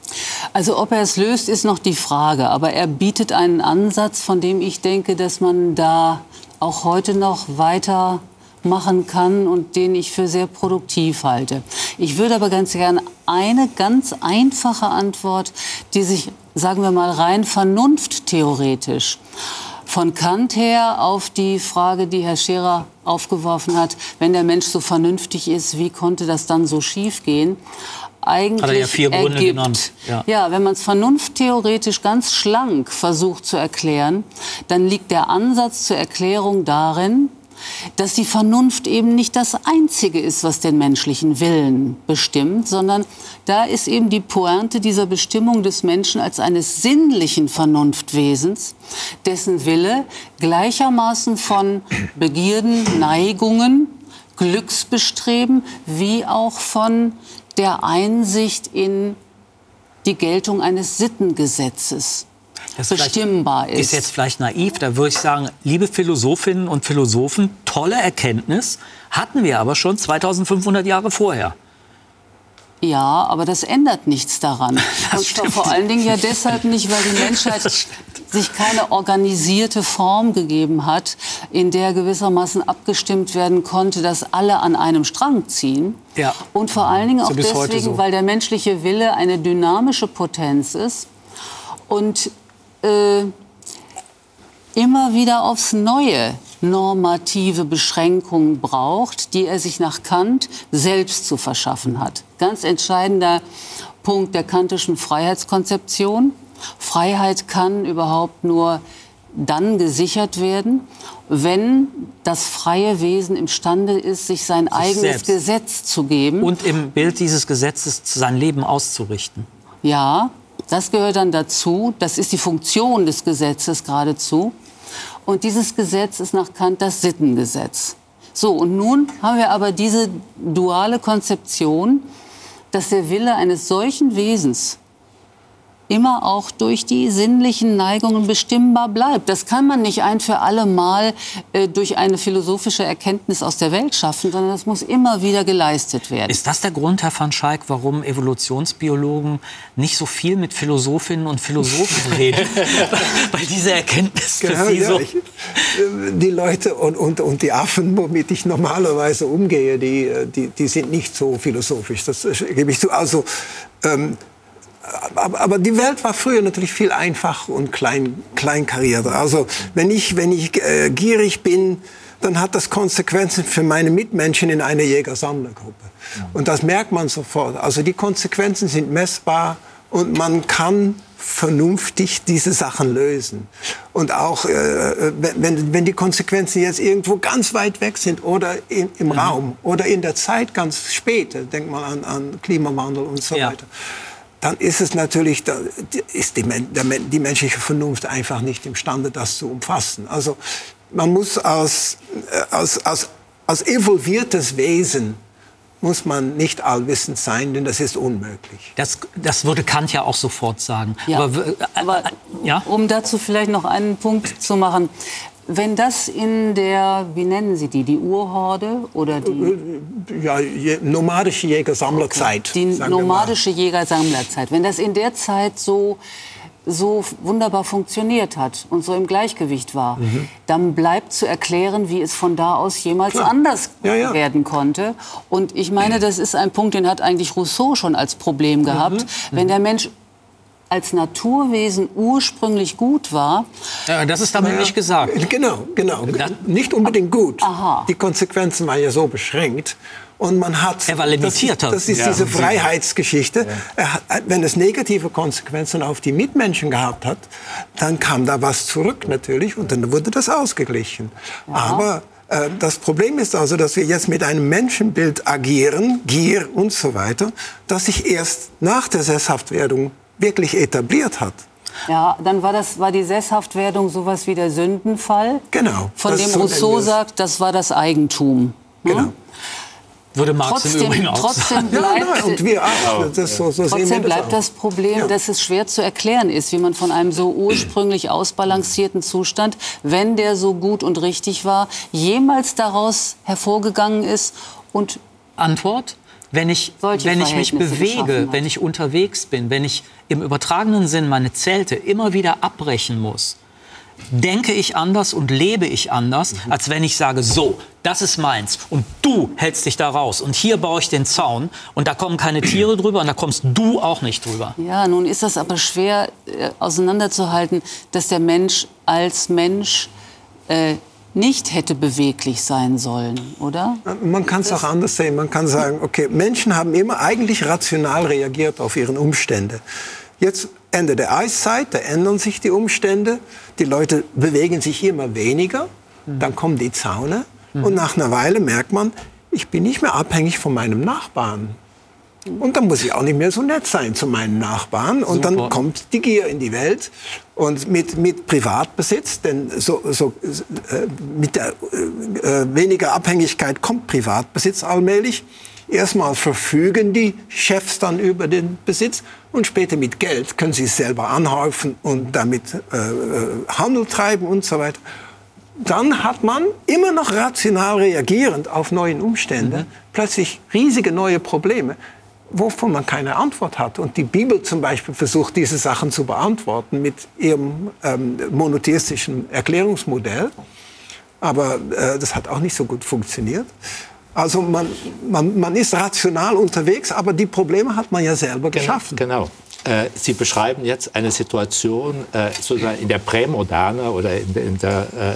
Also ob er es löst, ist noch die Frage. Aber er bietet einen Ansatz, von dem ich denke, dass man da auch heute noch weiter machen kann und den ich für sehr produktiv halte. Ich würde aber ganz gern eine ganz einfache Antwort, die sich, sagen wir mal, rein vernunfttheoretisch von Kant her auf die Frage, die Herr Scherer aufgeworfen hat, wenn der Mensch so vernünftig ist, wie konnte das dann so schief gehen? Eigentlich hat er ja vier Gründe ergibt, genannt. Ja. ja, wenn man es vernunfttheoretisch ganz schlank versucht zu erklären, dann liegt der Ansatz zur Erklärung darin, dass die Vernunft eben nicht das Einzige ist, was den menschlichen Willen bestimmt, sondern da ist eben die Pointe dieser Bestimmung des Menschen als eines sinnlichen Vernunftwesens, dessen Wille gleichermaßen von Begierden, Neigungen, Glücksbestreben, wie auch von der Einsicht in die Geltung eines Sittengesetzes Das bestimmbar ist. Ist jetzt vielleicht naiv, da würde ich sagen, liebe Philosophinnen und Philosophen, tolle Erkenntnis, hatten wir aber schon zweitausendfünfhundert Jahre vorher. Ja, aber das ändert nichts daran. Das Und zwar stimmt. vor allen Dingen ja deshalb nicht, weil die Menschheit sich keine organisierte Form gegeben hat, in der gewissermaßen abgestimmt werden konnte, dass alle an einem Strang ziehen. Ja. Und vor allen Dingen auch bis heute deswegen, so. weil der menschliche Wille eine dynamische Potenz ist und äh, immer wieder aufs Neue normative Beschränkungen braucht, die er sich nach Kant selbst zu verschaffen hat. Ganz entscheidender Punkt der kantischen Freiheitskonzeption. Freiheit kann überhaupt nur dann gesichert werden, wenn das freie Wesen imstande ist, sich sein eigenes selbst. Gesetz zu geben. Und im Bild dieses Gesetzes sein Leben auszurichten. Ja, das gehört dann dazu. Das ist die Funktion des Gesetzes geradezu. Und dieses Gesetz ist nach Kant das Sittengesetz. So, und nun haben wir aber diese duale Konzeption, dass der Wille eines solchen Wesens immer auch durch die sinnlichen Neigungen bestimmbar bleibt. Das kann man nicht ein für alle Mal äh, durch eine philosophische Erkenntnis aus der Welt schaffen, sondern das muss immer wieder geleistet werden. Ist das der Grund, Herr van Schaik, warum Evolutionsbiologen nicht so viel mit Philosophinnen und Philosophen reden? Weil diese Erkenntnis für Genau, sie ja, so... ich, die Leute und, und, und die Affen, womit ich normalerweise umgehe, die, die, die sind nicht so philosophisch. Das gebe ich zu. Also, ähm, aber, aber die Welt war früher natürlich viel einfacher und klein, kleinkarierter. Also wenn ich, wenn ich äh, gierig bin, dann hat das Konsequenzen für meine Mitmenschen in einer Jäger-Sammler-Gruppe. Und das merkt man sofort. Also die Konsequenzen sind messbar und man kann vernünftig diese Sachen lösen. Und auch äh, wenn, wenn die Konsequenzen jetzt irgendwo ganz weit weg sind oder in, im mhm. Raum oder in der Zeit ganz spät, denkt man an, an Klimawandel und so ja. weiter, dann ist es natürlich, da ist die, der, die menschliche Vernunft einfach nicht imstande, das zu umfassen. Also man muss als, als, als, als evolviertes Wesen muss man nicht allwissend sein, denn das ist unmöglich. Das, das würde Kant ja auch sofort sagen. Ja. Aber, äh, Aber ja? um dazu vielleicht noch einen Punkt zu machen. Wenn das in der, wie nennen Sie die, die Urhorde oder die... Ja, je, nomadische Jäger-Sammlerzeit. Okay. Die nomadische Jäger-Sammlerzeit. Wenn das in der Zeit so, so wunderbar funktioniert hat und so im Gleichgewicht war, mhm. dann bleibt zu erklären, wie es von da aus jemals Klar. anders ja, ja. werden konnte. Und ich meine, das ist ein Punkt, den hat eigentlich Rousseau schon als Problem gehabt. Mhm. Wenn der Mensch als Naturwesen ursprünglich gut war. Ja, das ist damit ja, nicht gesagt. Genau, genau. Nicht unbedingt gut. Aha. Die Konsequenzen waren ja so beschränkt. Und man hat, er war limitierter. Das ist, das ist ja, diese Freiheitsgeschichte. Ja. Hat, wenn es negative Konsequenzen auf die Mitmenschen gehabt hat, dann kam da was zurück natürlich und dann wurde das ausgeglichen. Ja. Aber äh, das Problem ist also, dass wir jetzt mit einem Menschenbild agieren, Gier und so weiter, das sich erst nach der Sesshaftwerdung wirklich etabliert hat. Ja, dann war, das, war die Sesshaftwerdung sowas wie der Sündenfall. Genau. Von dem Rousseau sagt, das war das Eigentum. Genau. Hm? Würde Marx trotzdem, im Übrigen auch trotzdem sagen. bleibt, ja, und wir auch. Das, so, so trotzdem sehen wir bleibt das, das Problem, ja. dass es schwer zu erklären ist, wie man von einem so ursprünglich ausbalancierten Zustand, wenn der so gut und richtig war, jemals daraus hervorgegangen ist. Und Antwort? Wenn ich, wenn ich mich bewege, wenn ich unterwegs bin, wenn ich im übertragenen Sinn meine Zelte immer wieder abbrechen muss, denke ich anders und lebe ich anders, mhm. als wenn ich sage, so, das ist meins und du hältst dich da raus und hier baue ich den Zaun und da kommen keine Tiere drüber und da kommst du auch nicht drüber. Ja, nun ist das aber schwer äh, auseinanderzuhalten, dass der Mensch als Mensch äh, nicht hätte beweglich sein sollen, oder? Man kann es auch anders sehen. Man kann sagen, okay, Menschen haben immer eigentlich rational reagiert auf ihre Umstände. Jetzt Ende der Eiszeit, da ändern sich die Umstände. Die Leute bewegen sich immer weniger. Dann kommen die Zaune. Mhm. Und nach einer Weile merkt man, ich bin nicht mehr abhängig von meinem Nachbarn. Und dann muss ich auch nicht mehr so nett sein zu meinen Nachbarn. Und Super. Dann kommt die Gier in die Welt. Und mit, mit Privatbesitz, denn so, so, äh, mit der äh, weniger Abhängigkeit kommt Privatbesitz allmählich. Erstmal verfügen die Chefs dann über den Besitz und später mit Geld können sie es selber anhäufen und damit äh, Handel treiben und so weiter. Dann hat man immer noch rational reagierend auf neue Umstände mhm. plötzlich riesige neue Probleme, wovon man keine Antwort hat. Und die Bibel zum Beispiel versucht, diese Sachen zu beantworten mit ihrem ähm, monotheistischen Erklärungsmodell. Aber äh, das hat auch nicht so gut funktioniert. Also man, man, man ist rational unterwegs, aber die Probleme hat man ja selber geschaffen. Genau. Äh, Sie beschreiben jetzt eine Situation äh, sozusagen in der Prämoderne oder in der, in der äh,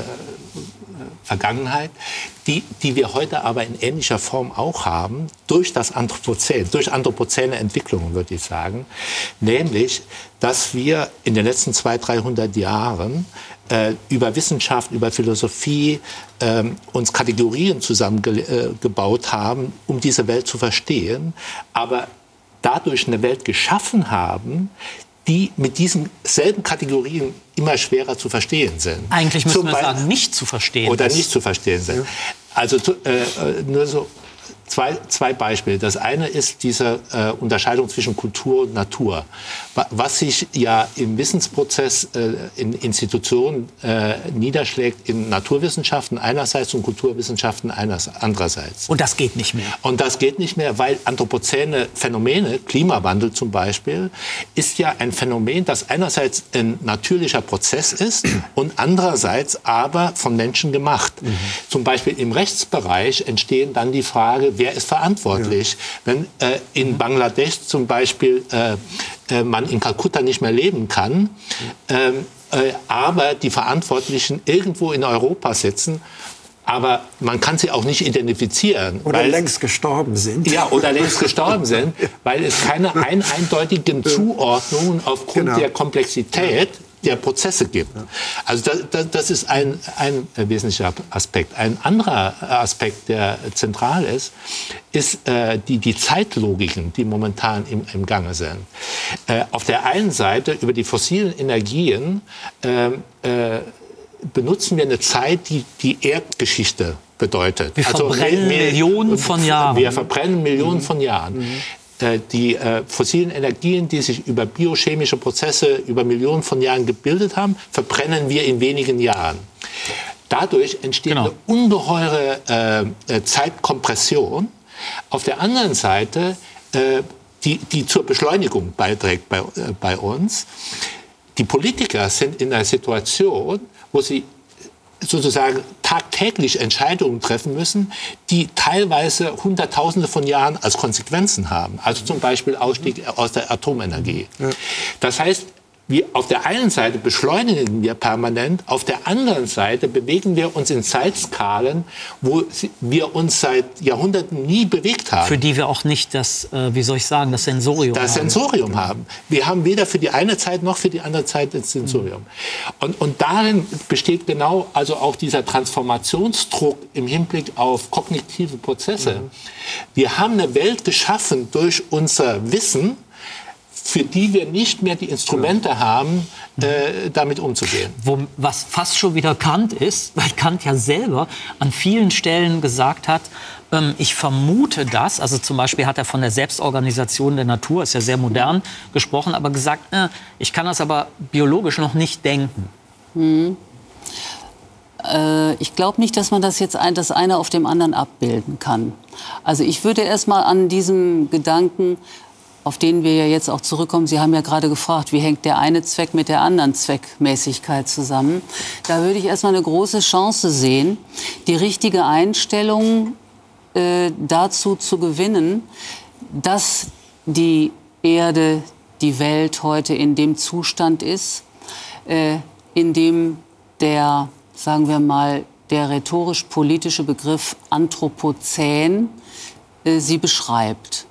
Vergangenheit, die, die wir heute aber in ähnlicher Form auch haben, durch das Anthropozän, durch anthropozäne Entwicklungen, würde ich sagen. Nämlich, dass wir in den letzten zweihundert, dreihundert Jahren äh, über Wissenschaft, über Philosophie äh, uns Kategorien zusammengebaut äh, haben, um diese Welt zu verstehen, aber dadurch eine Welt geschaffen haben, die mit diesen selben Kategorien immer schwerer zu verstehen sind. Eigentlich müssen wir sagen, nicht zu verstehen. Oder nicht zu verstehen sind. Ja. Also äh, nur so zwei, zwei Beispiele. Das eine ist diese äh, Unterscheidung zwischen Kultur und Natur. Was sich ja im Wissensprozess äh, in Institutionen äh, niederschlägt in Naturwissenschaften einerseits und Kulturwissenschaften andererseits. Und das geht nicht mehr. Und das geht nicht mehr, weil anthropozäne Phänomene, Klimawandel zum Beispiel, ist ja ein Phänomen, das einerseits ein natürlicher Prozess ist und andererseits aber von Menschen gemacht. Mhm. Zum Beispiel im Rechtsbereich entstehen dann die Frage, wer ist verantwortlich? Ja. Wenn äh, in Bangladesch zum Beispiel äh, äh, man in Kalkutta nicht mehr leben kann, ähm, äh, aber die Verantwortlichen irgendwo in Europa sitzen, aber man kann sie auch nicht identifizieren. Oder weil, längst gestorben sind. Ja, oder längst gestorben sind, weil es keine ein, eindeutigen Zuordnungen aufgrund genau. der Komplexität der Prozesse gibt. Also das, das, das ist ein, ein wesentlicher Aspekt. Ein anderer Aspekt, der zentral ist, ist äh, die, die Zeitlogiken, die momentan im, im Gange sind. Äh, auf der einen Seite über die fossilen Energien äh, äh, benutzen wir eine Zeit, die die Erdgeschichte bedeutet. Wir also verbrennen mehr, Millionen von Jahren. Wir verbrennen Millionen mhm. von Jahren. Mhm. Die äh, fossilen Energien, die sich über biochemische Prozesse über Millionen von Jahren gebildet haben, verbrennen wir in wenigen Jahren. Dadurch entsteht genau. eine ungeheure äh, Zeitkompression. Auf der anderen Seite, äh, die, die zur Beschleunigung beiträgt bei, äh, bei uns. Die Politiker sind in einer Situation, wo sie sozusagen tagtäglich Entscheidungen treffen müssen, die teilweise Hunderttausende von Jahren als Konsequenzen haben. Also zum Beispiel Ausstieg aus der Atomenergie. Ja. Das heißt, wir auf der einen Seite beschleunigen wir permanent, auf der anderen Seite bewegen wir uns in Zeitskalen, wo wir uns seit Jahrhunderten nie bewegt haben. Für die wir auch nicht das, äh, wie soll ich sagen, das Sensorium das haben. Das Sensorium haben. Wir haben weder für die eine Zeit noch für die andere Zeit das Sensorium. Mhm. Und, und darin besteht genau also auch dieser Transformationsdruck im Hinblick auf kognitive Prozesse. Mhm. Wir haben eine Welt geschaffen durch unser Wissen, für die wir nicht mehr die Instrumente haben, äh, damit umzugehen. Wo, was fast schon wieder Kant ist, weil Kant ja selber an vielen Stellen gesagt hat, ähm, ich vermute das, also zum Beispiel hat er von der Selbstorganisation der Natur, ist ja sehr modern gesprochen, aber gesagt, äh, ich kann das aber biologisch noch nicht denken. Hm. Äh, ich glaube nicht, dass man das jetzt ein, das eine auf dem anderen abbilden kann. Also ich würde erst mal an diesem Gedanken, auf den wir ja jetzt auch zurückkommen. Sie haben ja gerade gefragt, wie hängt der eine Zweck mit der anderen Zweckmäßigkeit zusammen. Da würde ich erstmal eine große Chance sehen, die richtige Einstellung äh, dazu zu gewinnen, dass die Erde, die Welt heute in dem Zustand ist, äh, in dem der, sagen wir mal, der rhetorisch-politische Begriff Anthropozän äh, sie beschreibt.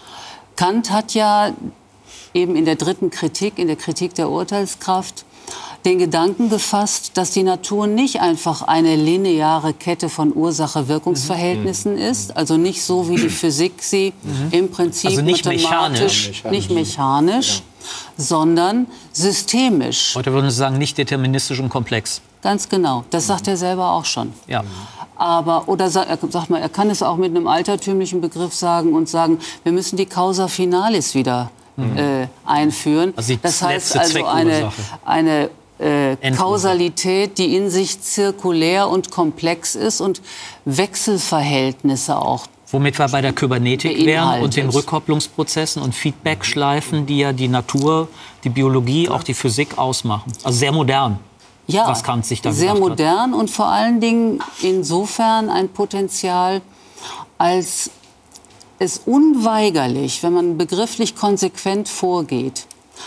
Kant hat ja eben in der dritten Kritik, in der Kritik der Urteilskraft, den Gedanken gefasst, dass die Natur nicht einfach eine lineare Kette von Ursache-Wirkungsverhältnissen mhm. ist, also nicht so wie die Physik sie mhm. im Prinzip also nicht mathematisch, mechanisch, nicht mechanisch, ja. sondern systemisch. Heute würden Sie sagen, nicht deterministisch und komplex. Ganz genau, das sagt er selber auch schon. Ja. Aber, oder er, sag mal, er kann es auch mit einem altertümlichen Begriff sagen und sagen, wir müssen die Causa Finalis wieder mhm. äh, einführen. Also das heißt also eine, eine äh, Kausalität, die in sich zirkulär und komplex ist und Wechselverhältnisse auch. Womit wir bei der Kybernetik wären und den Rückkopplungsprozessen und Feedbackschleifen, die ja die Natur, die Biologie, auch die Physik ausmachen. Also sehr modern. Ja, was Kant sich da sehr modern hat. Und vor allen Dingen insofern ein Potenzial, als es unweigerlich, wenn man begrifflich konsequent vorgeht,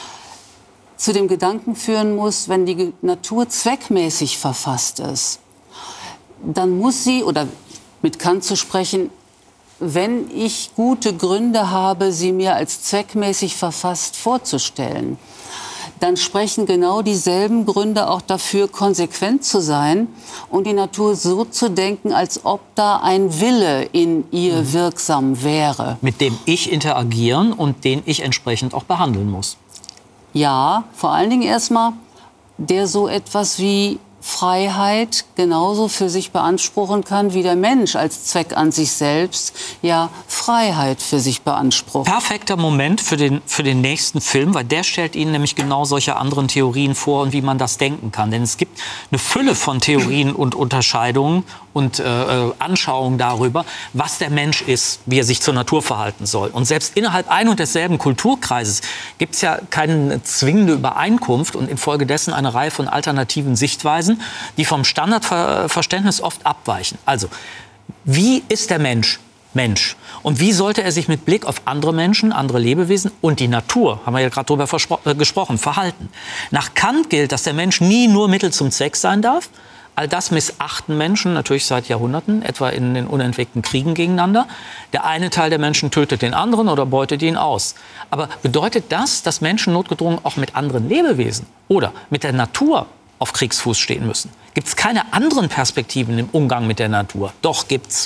zu dem Gedanken führen muss, wenn die Natur zweckmäßig verfasst ist, dann muss sie, oder mit Kant zu sprechen, wenn ich gute Gründe habe, sie mir als zweckmäßig verfasst vorzustellen, dann sprechen genau dieselben Gründe auch dafür, konsequent zu sein und die Natur so zu denken, als ob da ein Wille in ihr mhm. wirksam wäre. Mit dem ich interagieren und den ich entsprechend auch behandeln muss. Ja, vor allen Dingen erstmal, der so etwas wie Freiheit genauso für sich beanspruchen kann, wie der Mensch als Zweck an sich selbst ja Freiheit für sich beansprucht. Perfekter Moment für den, für den nächsten Film, weil der stellt Ihnen nämlich genau solche anderen Theorien vor und wie man das denken kann. Denn es gibt eine Fülle von Theorien und Unterscheidungen und äh, Anschauungen darüber, was der Mensch ist, wie er sich zur Natur verhalten soll. Und selbst innerhalb ein und desselben Kulturkreises gibt es ja keine zwingende Übereinkunft und infolgedessen eine Reihe von alternativen Sichtweisen, die vom Standardverständnis oft abweichen. Also, wie ist der Mensch Mensch? Und wie sollte er sich mit Blick auf andere Menschen, andere Lebewesen und die Natur, haben wir ja gerade darüber äh, gesprochen, verhalten? Nach Kant gilt, dass der Mensch nie nur Mittel zum Zweck sein darf. All das missachten Menschen natürlich seit Jahrhunderten, etwa in den unentwegten Kriegen gegeneinander. Der eine Teil der Menschen tötet den anderen oder beutet ihn aus. Aber bedeutet das, dass Menschen notgedrungen auch mit anderen Lebewesen oder mit der Natur auf Kriegsfuß stehen müssen? Gibt es keine anderen Perspektiven im Umgang mit der Natur? Doch, gibt's.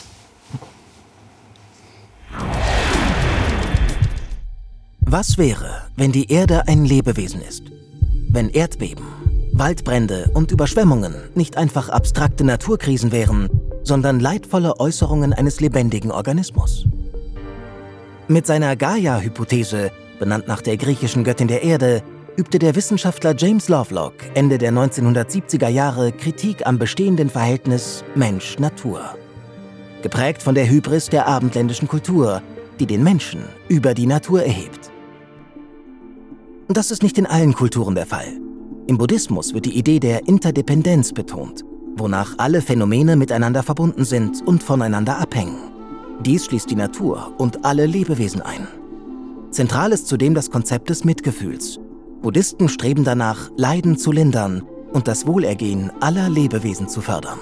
Was wäre, wenn die Erde ein Lebewesen ist? Wenn Erdbeben, Waldbrände und Überschwemmungen nicht einfach abstrakte Naturkrisen wären, sondern leidvolle Äußerungen eines lebendigen Organismus? Mit seiner Gaia-Hypothese, benannt nach der griechischen Göttin der Erde, übte der Wissenschaftler James Lovelock Ende der neunzehnhundertsiebziger Jahre Kritik am bestehenden Verhältnis Mensch-Natur. Geprägt von der Hybris der abendländischen Kultur, die den Menschen über die Natur erhebt. Das ist nicht in allen Kulturen der Fall. Im Buddhismus wird die Idee der Interdependenz betont, wonach alle Phänomene miteinander verbunden sind und voneinander abhängen. Dies schließt die Natur und alle Lebewesen ein. Zentral ist zudem das Konzept des Mitgefühls. Buddhisten streben danach, Leiden zu lindern und das Wohlergehen aller Lebewesen zu fördern.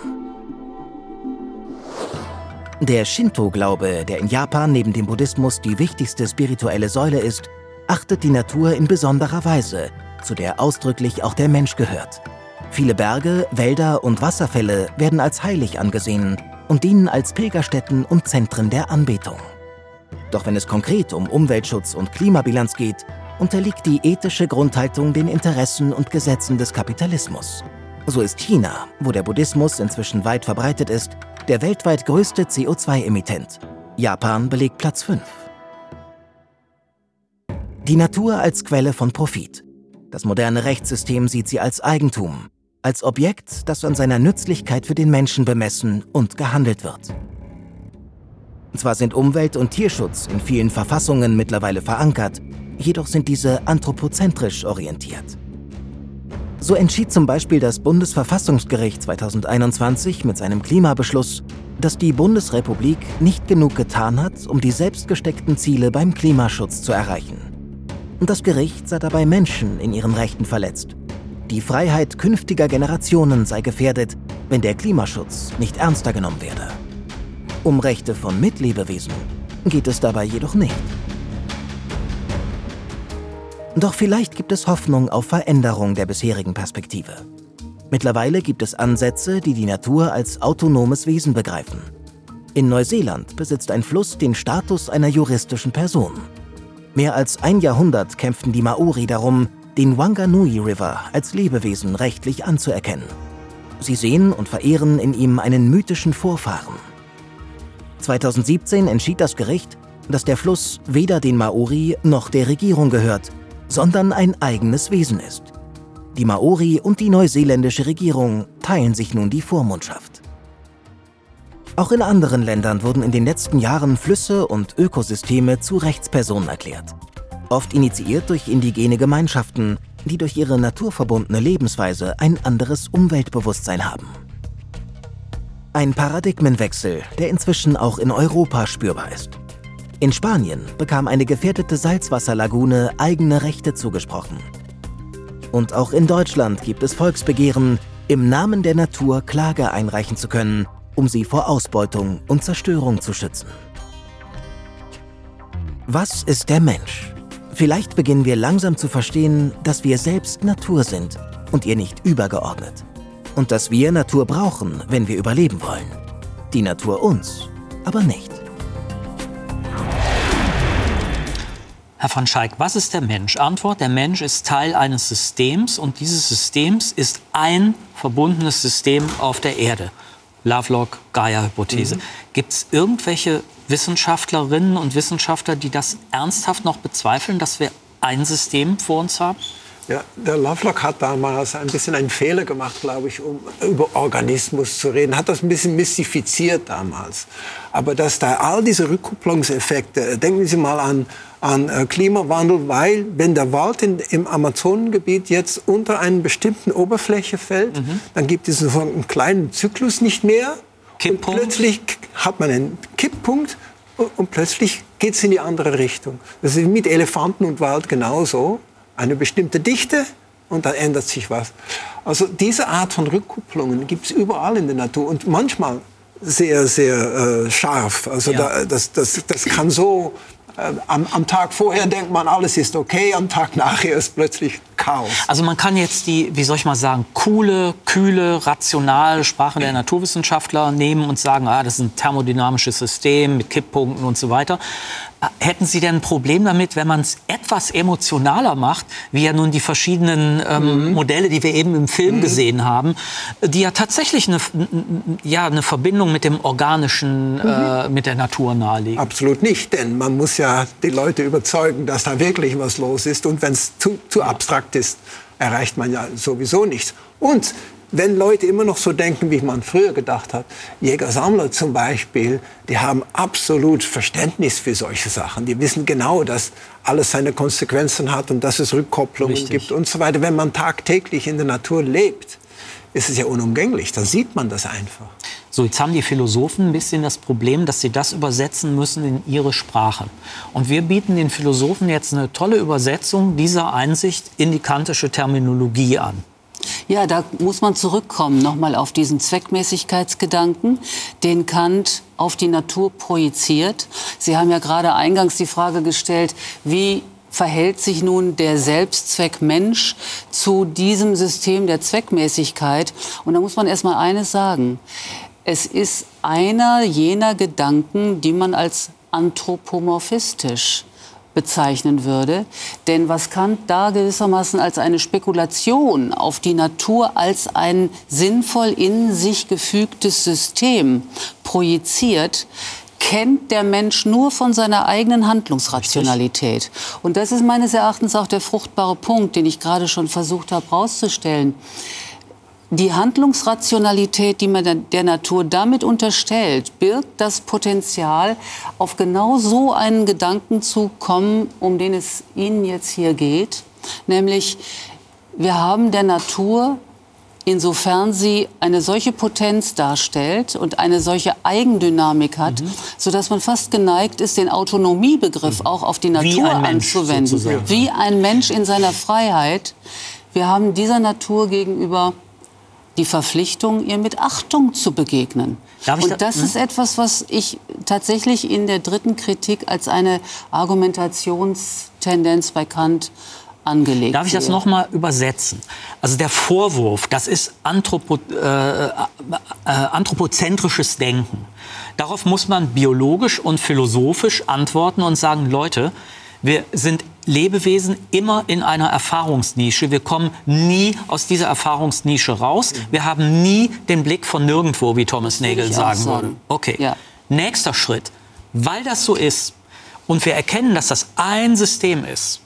Der Shinto-Glaube, der in Japan neben dem Buddhismus die wichtigste spirituelle Säule ist, achtet die Natur in besonderer Weise, zu der ausdrücklich auch der Mensch gehört. Viele Berge, Wälder und Wasserfälle werden als heilig angesehen und dienen als Pilgerstätten und Zentren der Anbetung. Doch wenn es konkret um Umweltschutz und Klimabilanz geht, unterliegt die ethische Grundhaltung den Interessen und Gesetzen des Kapitalismus. So ist China, wo der Buddhismus inzwischen weit verbreitet ist, der weltweit größte C O zwei Emittent. Japan belegt Platz fünf. Die Natur als Quelle von Profit. Das moderne Rechtssystem sieht sie als Eigentum, als Objekt, das an seiner Nützlichkeit für den Menschen bemessen und gehandelt wird. Zwar sind Umwelt- und Tierschutz in vielen Verfassungen mittlerweile verankert, jedoch sind diese anthropozentrisch orientiert. So entschied zum Beispiel das Bundesverfassungsgericht zweitausendeinundzwanzig mit seinem Klimabeschluss, dass die Bundesrepublik nicht genug getan hat, um die selbstgesteckten Ziele beim Klimaschutz zu erreichen. Das Gericht sah dabei Menschen in ihren Rechten verletzt. Die Freiheit künftiger Generationen sei gefährdet, wenn der Klimaschutz nicht ernster genommen werde. Um Rechte von Mitlebewesen geht es dabei jedoch nicht. Doch vielleicht gibt es Hoffnung auf Veränderung der bisherigen Perspektive. Mittlerweile gibt es Ansätze, die die Natur als autonomes Wesen begreifen. In Neuseeland besitzt ein Fluss den Status einer juristischen Person. Mehr als ein Jahrhundert kämpften die Maori darum, den Wanganui River als Lebewesen rechtlich anzuerkennen. Sie sehen und verehren in ihm einen mythischen Vorfahren. zweitausendsiebzehn entschied das Gericht, dass der Fluss weder den Maori noch der Regierung gehört, sondern ein eigenes Wesen ist. Die Maori und die neuseeländische Regierung teilen sich nun die Vormundschaft. Auch in anderen Ländern wurden in den letzten Jahren Flüsse und Ökosysteme zu Rechtspersonen erklärt. Oft initiiert durch indigene Gemeinschaften, die durch ihre naturverbundene Lebensweise ein anderes Umweltbewusstsein haben. Ein Paradigmenwechsel, der inzwischen auch in Europa spürbar ist. In Spanien bekam eine gefährdete Salzwasserlagune eigene Rechte zugesprochen. Und auch in Deutschland gibt es Volksbegehren, im Namen der Natur Klage einreichen zu können, um sie vor Ausbeutung und Zerstörung zu schützen. Was ist der Mensch? Vielleicht beginnen wir langsam zu verstehen, dass wir selbst Natur sind und ihr nicht übergeordnet. Und dass wir Natur brauchen, wenn wir überleben wollen. Die Natur uns, aber nicht. Herr von Schaik, was ist der Mensch? Antwort: Der Mensch ist Teil eines Systems und dieses Systems ist ein verbundenes System auf der Erde. Lovelock-Gaia-Hypothese. Mhm. Gibt es irgendwelche Wissenschaftlerinnen und Wissenschaftler, die das ernsthaft noch bezweifeln, dass wir ein System vor uns haben? Ja, der Lovelock hat damals ein bisschen einen Fehler gemacht, glaube ich, um über Organismus zu reden. Hat das ein bisschen mystifiziert damals. Aber dass da all diese Rückkopplungseffekte, denken Sie mal an, an Klimawandel, weil wenn der Wald in, im Amazonengebiet jetzt unter einer bestimmten Oberfläche fällt, mhm. dann gibt es so einen kleinen Zyklus nicht mehr. Kipppunkt. Und plötzlich hat man einen Kipppunkt und, und plötzlich geht es in die andere Richtung. Das ist mit Elefanten und Wald genauso. Eine bestimmte Dichte und dann ändert sich was. Also diese Art von Rückkopplungen gibt es überall in der Natur und manchmal sehr, sehr äh, scharf. Also ja. da, das, das, das kann so, äh, am, am Tag vorher denkt man, alles ist okay, am Tag nachher ist plötzlich Chaos. Also man kann jetzt die, wie soll ich mal sagen, coole, kühle, rationale Sprache der Naturwissenschaftler nehmen und sagen, ah, das ist ein thermodynamisches System mit Kipppunkten und so weiter. Hätten Sie denn ein Problem damit, wenn man es etwas emotionaler macht, wie ja nun die verschiedenen ähm, mhm. Modelle, die wir eben im Film mhm. gesehen haben, die ja tatsächlich eine, ja, eine Verbindung mit dem Organischen, mhm. äh, mit der Natur nahelegen? Absolut nicht, denn man muss ja die Leute überzeugen, dass da wirklich was los ist. Und wenn es zu, zu abstrakt ist, erreicht man ja sowieso nichts. Und wenn Leute immer noch so denken, wie man früher gedacht hat, Jäger-Sammler zum Beispiel, die haben absolut Verständnis für solche Sachen. Die wissen genau, dass alles seine Konsequenzen hat und dass es Rückkopplungen Richtig. gibt und so weiter. Wenn man tagtäglich in der Natur lebt, ist es ja unumgänglich. Dann sieht man das einfach. So, jetzt haben die Philosophen ein bisschen das Problem, dass sie das übersetzen müssen in ihre Sprache. Und wir bieten den Philosophen jetzt eine tolle Übersetzung dieser Einsicht in die kantische Terminologie an. Ja, da muss man zurückkommen, nochmal auf diesen Zweckmäßigkeitsgedanken, den Kant auf die Natur projiziert. Sie haben ja gerade eingangs die Frage gestellt, wie verhält sich nun der Selbstzweck Mensch zu diesem System der Zweckmäßigkeit? Und da muss man erst mal eines sagen. Es ist einer jener Gedanken, die man als anthropomorphistisch bezeichnen würde. Denn was Kant da gewissermaßen als eine Spekulation auf die Natur als ein sinnvoll in sich gefügtes System projiziert, kennt der Mensch nur von seiner eigenen Handlungsrationalität. Und das ist meines Erachtens auch der fruchtbare Punkt, den ich gerade schon versucht habe herauszustellen. Die Handlungsrationalität, die man der Natur damit unterstellt, birgt das Potenzial, auf genau so einen Gedanken zu kommen, um den es Ihnen jetzt hier geht. Nämlich, wir haben der Natur, insofern sie eine solche Potenz darstellt und eine solche Eigendynamik hat, mhm. sodass man fast geneigt ist, den Autonomiebegriff mhm. auch auf die Natur anzuwenden. Sozusagen. Wie ein Mensch in seiner Freiheit. Wir haben dieser Natur gegenüber die Verpflichtung, ihr mit Achtung zu begegnen. Darf ich da, und das hm? ist etwas, was ich tatsächlich in der dritten Kritik als eine Argumentationstendenz bei Kant angelegt Darf ich das wird. noch mal übersetzen? Also der Vorwurf, das ist Anthropo, äh, äh, anthropozentrisches Denken. Darauf muss man biologisch und philosophisch antworten und sagen, Leute, wir sind Lebewesen immer in einer Erfahrungsnische. Wir kommen nie aus dieser Erfahrungsnische raus. Wir haben nie den Blick von nirgendwo, wie Thomas Nagel sagen würde. Okay, ja. Nächster Schritt. Weil das so ist und wir erkennen, dass das ein System ist,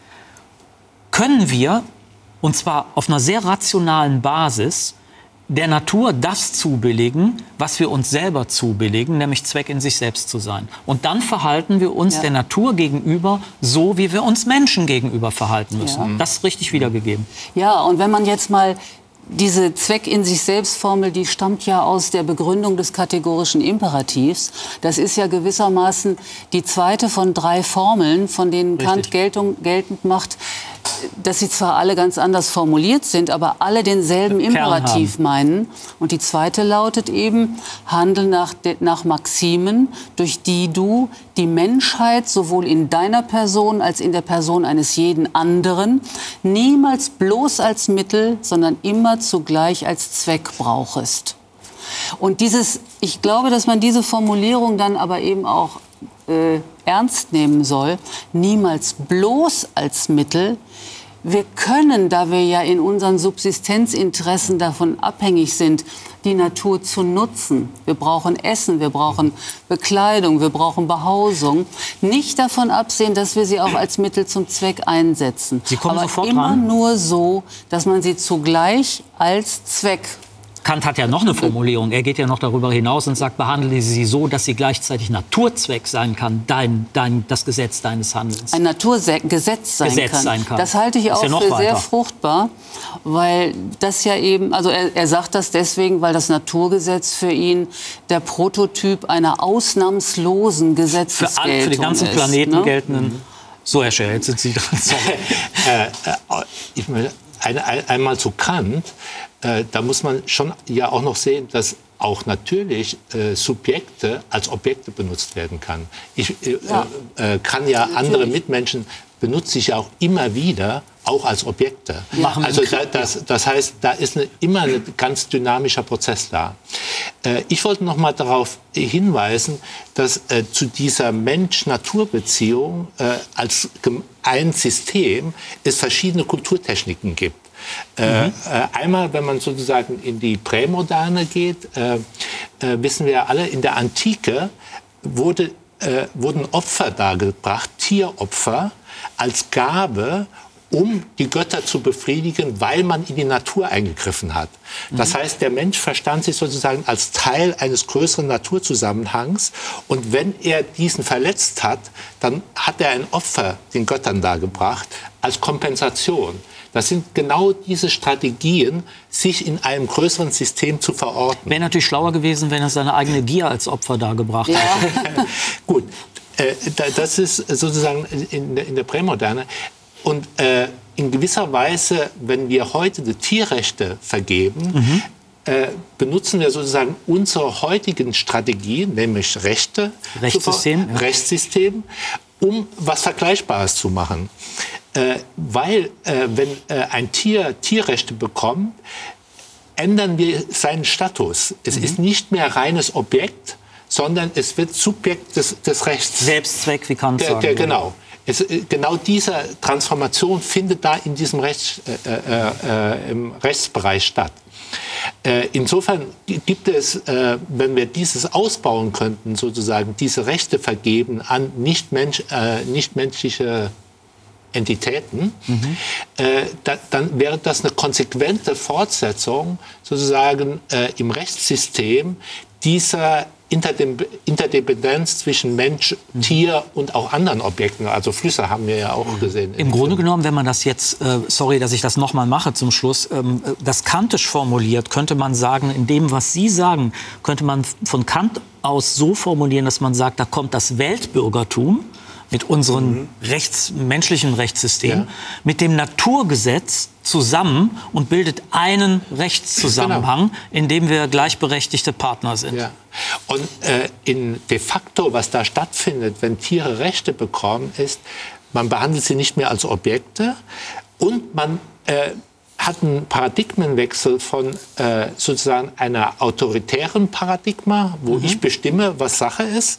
können wir, und zwar auf einer sehr rationalen Basis, der Natur das zubilligen, was wir uns selber zubilligen, nämlich Zweck in sich selbst zu sein. Und dann verhalten wir uns Ja. der Natur gegenüber so, wie wir uns Menschen gegenüber verhalten müssen. Ja. Das ist richtig wiedergegeben. Ja, und wenn man jetzt mal diese Zweck in sich selbst Formel, die stammt ja aus der Begründung des kategorischen Imperativs. Das ist ja gewissermaßen die zweite von drei Formeln, von denen Richtig. Kant Geltung, geltend macht, dass sie zwar alle ganz anders formuliert sind, aber alle denselben Kern Imperativ haben. meinen. Und die zweite lautet eben, handel nach, de, nach Maximen, durch die du die Menschheit sowohl in deiner Person als in der Person eines jeden anderen niemals bloß als Mittel, sondern immer zugleich als Zweck brauchest. Und dieses, ich glaube, dass man diese Formulierung dann aber eben auch äh, ernst nehmen soll, niemals bloß als Mittel. Wir können, da wir ja in unseren Subsistenzinteressen davon abhängig sind, die Natur zu nutzen. Wir brauchen Essen, wir brauchen Bekleidung, wir brauchen Behausung. Nicht davon absehen, dass wir sie auch als Mittel zum Zweck einsetzen. Sie kommen aber sofort immer ran. nur so, dass man sie zugleich als Zweck. Kant hat ja noch eine Formulierung. Er geht ja noch darüber hinaus und sagt, behandle sie so, dass sie gleichzeitig Naturzweck sein kann, dein, dein, das Gesetz deines Handelns. Ein Naturgesetz sein, Gesetz kann. sein kann. Das halte ich Ist auch ja noch für sehr weiter. fruchtbar, weil das ja eben, also er, er sagt das deswegen, weil das Naturgesetz für ihn der Prototyp einer ausnahmslosen Für, Gesetzesgeltung all, für den ganzen ist, Planeten ne? geltenden... So, Herr Scher, jetzt sind Sie dran. Sorry. äh, äh, ich meine, ein, ein, einmal zu Kant, äh, da muss man schon ja auch noch sehen, dass auch natürlich äh, Subjekte als Objekte benutzt werden kann. Ich äh, Ja. äh, kann ja Natürlich. andere Mitmenschen benutze ich ja auch immer wieder, auch als Objekte. Machen wir Also einen da, das, das heißt, da ist eine, immer ein ganz dynamischer Prozess da. Äh, ich wollte noch mal darauf hinweisen, dass äh, zu dieser Mensch-Natur-Beziehung äh, als gem- ein System es verschiedene Kulturtechniken gibt. Äh, äh, einmal, wenn man sozusagen in die Prämoderne geht, äh, äh, wissen wir ja alle, in der Antike wurde, äh, wurden Opfer dargebracht, Tieropfer, als Gabe, um die Götter zu befriedigen, weil man in die Natur eingegriffen hat. Das heißt, der Mensch verstand sich sozusagen als Teil eines größeren Naturzusammenhangs. Und wenn er diesen verletzt hat, dann hat er ein Opfer den Göttern dargebracht als Kompensation. Das sind genau diese Strategien, sich in einem größeren System zu verorten. Wäre natürlich schlauer gewesen, wenn er seine eigene Gier als Opfer dargebracht hätte. Gut, äh, da- das ist sozusagen in, der- in der Prämoderne. Und äh, in gewisser Weise, wenn wir heute die Tierrechte vergeben, Mhm. äh, benutzen wir sozusagen unsere heutigen Strategien, nämlich Rechte, Rechtssystem, zu ver- ja. Rechtssystem, um was Vergleichbares zu machen. Äh, weil, äh, wenn äh, ein Tier Tierrechte bekommt, ändern wir seinen Status. Es Mhm. ist nicht mehr reines Objekt, sondern es wird Subjekt des, des Rechts. Selbstzweck, wie Kant Der, sagen der, würde. genau. Es, äh, genau diese Transformation findet da in diesem Rechts, äh, äh, äh, im Rechtsbereich statt. Äh, insofern gibt es, äh, wenn wir dieses ausbauen könnten, sozusagen diese Rechte vergeben an nichtmensch, äh, nichtmenschliche Entitäten, mhm. äh, da, dann wäre das eine konsequente Fortsetzung sozusagen äh, im Rechtssystem dieser Interdep- Interdependenz zwischen Mensch, mhm. Tier und auch anderen Objekten. Also Flüsse haben wir ja auch gesehen. Im Grunde genommen, wenn man das jetzt, äh, sorry, dass ich das noch mal mache zum Schluss, ähm, das kantisch formuliert, könnte man sagen, in dem, was Sie sagen, könnte man von Kant aus so formulieren, dass man sagt, da kommt das Weltbürgertum mit unserem mhm. Rechts, menschlichen Rechtssystem, ja. mit dem Naturgesetz zusammen und bildet einen Rechtszusammenhang, genau. in dem wir gleichberechtigte Partner sind. Ja. Und äh, in de facto, was da stattfindet, wenn Tiere Rechte bekommen, ist, man behandelt sie nicht mehr als Objekte und man äh, hat einen Paradigmenwechsel von äh, sozusagen einer autoritären Paradigma, wo mhm. ich bestimme, was Sache ist,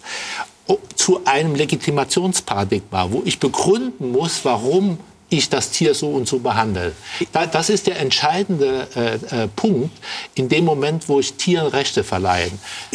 zu einem Legitimationsparadigma, wo ich begründen muss, warum ich das Tier so und so behandle. Da, das ist der entscheidende äh, äh, Punkt in dem Moment, wo ich Tieren Rechte verleihe.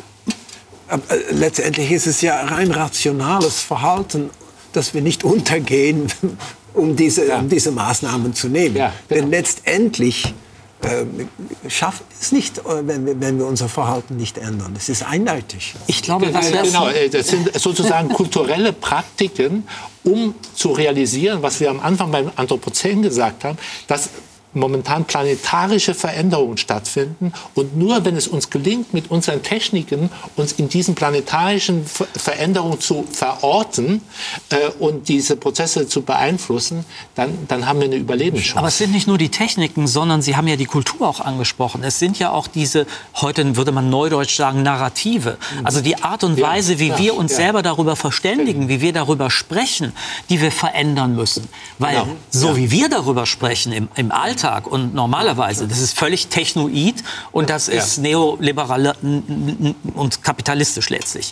Aber letztendlich ist es ja rein rationales Verhalten, dass wir nicht untergehen, um diese, ja. um diese Maßnahmen zu nehmen. Ja, genau. Denn letztendlich äh, schaffen wir es nicht, wenn wir, wenn wir unser Verhalten nicht ändern. Das ist eindeutig. Ich glaube, das, das, genau, das sind sozusagen kulturelle Praktiken, um zu realisieren, was wir am Anfang beim Anthropozän gesagt haben, dass momentan planetarische Veränderungen stattfinden. Und nur wenn es uns gelingt, mit unseren Techniken uns in diesen planetarischen Ver Veränderungen zu verorten äh, und diese Prozesse zu beeinflussen, dann, dann haben wir eine Überlebenschance. Aber es sind nicht nur die Techniken, sondern Sie haben ja die Kultur auch angesprochen. Es sind ja auch diese, heute würde man neudeutsch sagen, Narrative. Also die Art und Weise, wie ja, wir uns ja. selber darüber verständigen, wie wir darüber sprechen, die wir verändern müssen. Weil genau. so ja. wie wir darüber sprechen im, im Alltag, und normalerweise, das ist völlig technoid und das ist ja. neoliberal und kapitalistisch letztlich.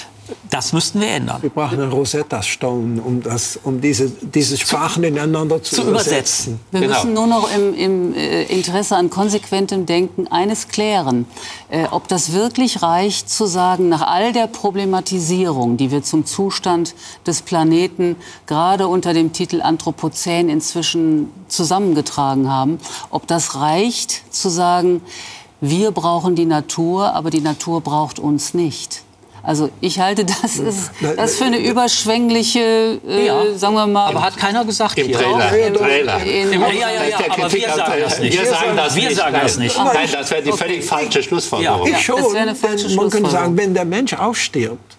Das müssten wir ändern. Wir brauchen einen Rosetta Stone, um, das, um diese, diese Sprachen ineinander zu, zu übersetzen. übersetzen. Wir genau. müssen nur noch im, im äh, Interesse an konsequentem Denken eines klären. Äh, ob das wirklich reicht, zu sagen, nach all der Problematisierung, die wir zum Zustand des Planeten gerade unter dem Titel Anthropozän inzwischen zusammengetragen haben, ob das reicht, zu sagen, wir brauchen die Natur, aber die Natur braucht uns nicht. Also ich halte das, ist, das für eine überschwängliche, äh, ja, sagen wir mal... Aber hat keiner gesagt im hier. Trailer. Im Trailer. Im, ja, ja, ja, ja, aber wir sagen das nicht. Wir sagen das wir nicht. Sagen Nein, das nicht. Nein, das wäre die völlig falsche Schlussfolgerung. Ja, ich schon. Das wäre eine falsche Man könnte Schlussfolgerung. sagen, wenn der Mensch ausstirbt,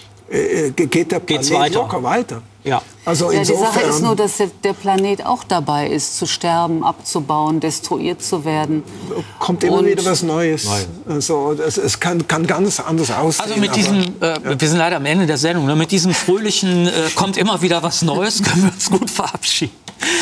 äh, geht der Planet weiter. locker weiter. Ja. Also ja, insofern, die Sache ist nur, dass der Planet auch dabei ist, zu sterben, abzubauen, destruiert zu werden. Kommt immer Und wieder was Neues. Also, es, es kann, kann ganz anders aussehen. Also mit diesem, äh, ja. wir sind leider am Ende der Sendung, ne? Mit diesem fröhlichen, äh, kommt immer wieder was Neues, können wir uns gut verabschieden.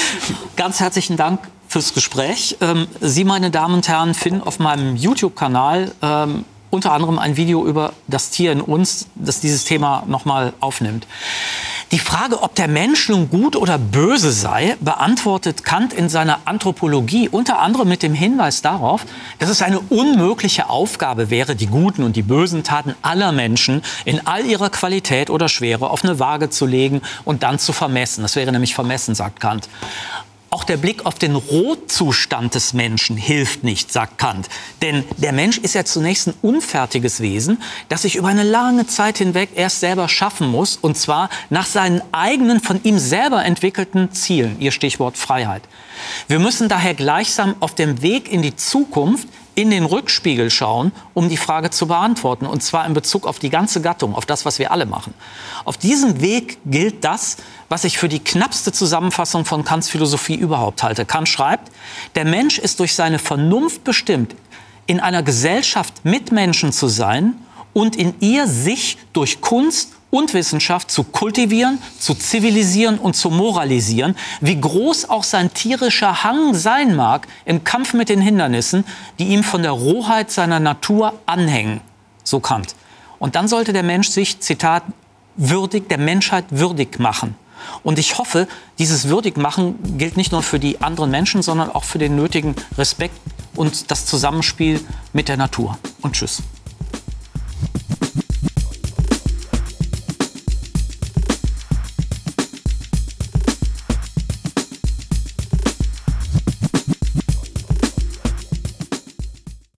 Ganz herzlichen Dank fürs Gespräch. Ähm, Sie, meine Damen und Herren, finden auf meinem YouTube-Kanal ähm, unter anderem ein Video über das Tier in uns, das dieses Thema nochmal aufnimmt. Die Frage, ob der Mensch nun gut oder böse sei, beantwortet Kant in seiner Anthropologie unter anderem mit dem Hinweis darauf, dass es eine unmögliche Aufgabe wäre, die guten und die bösen Taten aller Menschen in all ihrer Qualität oder Schwere auf eine Waage zu legen und dann zu vermessen. Das wäre nämlich vermessen, sagt Kant. Auch der Blick auf den Rohzustand des Menschen hilft nicht, sagt Kant. Denn der Mensch ist ja zunächst ein unfertiges Wesen, das sich über eine lange Zeit hinweg erst selber schaffen muss. Und zwar nach seinen eigenen, von ihm selber entwickelten Zielen. Ihr Stichwort Freiheit. Wir müssen daher gleichsam auf dem Weg in die Zukunft in den Rückspiegel schauen, um die Frage zu beantworten. Und zwar in Bezug auf die ganze Gattung, auf das, was wir alle machen. Auf diesem Weg gilt das, was ich für die knappste Zusammenfassung von Kants Philosophie überhaupt halte. Kant schreibt, der Mensch ist durch seine Vernunft bestimmt, in einer Gesellschaft mit Menschen zu sein und in ihr sich durch Kunst und Wissenschaft zu kultivieren, zu zivilisieren und zu moralisieren, wie groß auch sein tierischer Hang sein mag im Kampf mit den Hindernissen, die ihm von der Rohheit seiner Natur anhängen. So Kant. Und dann sollte der Mensch sich, Zitat, würdig, der Menschheit würdig machen. Und ich hoffe, dieses Würdigmachen gilt nicht nur für die anderen Menschen, sondern auch für den nötigen Respekt und das Zusammenspiel mit der Natur. Und tschüss.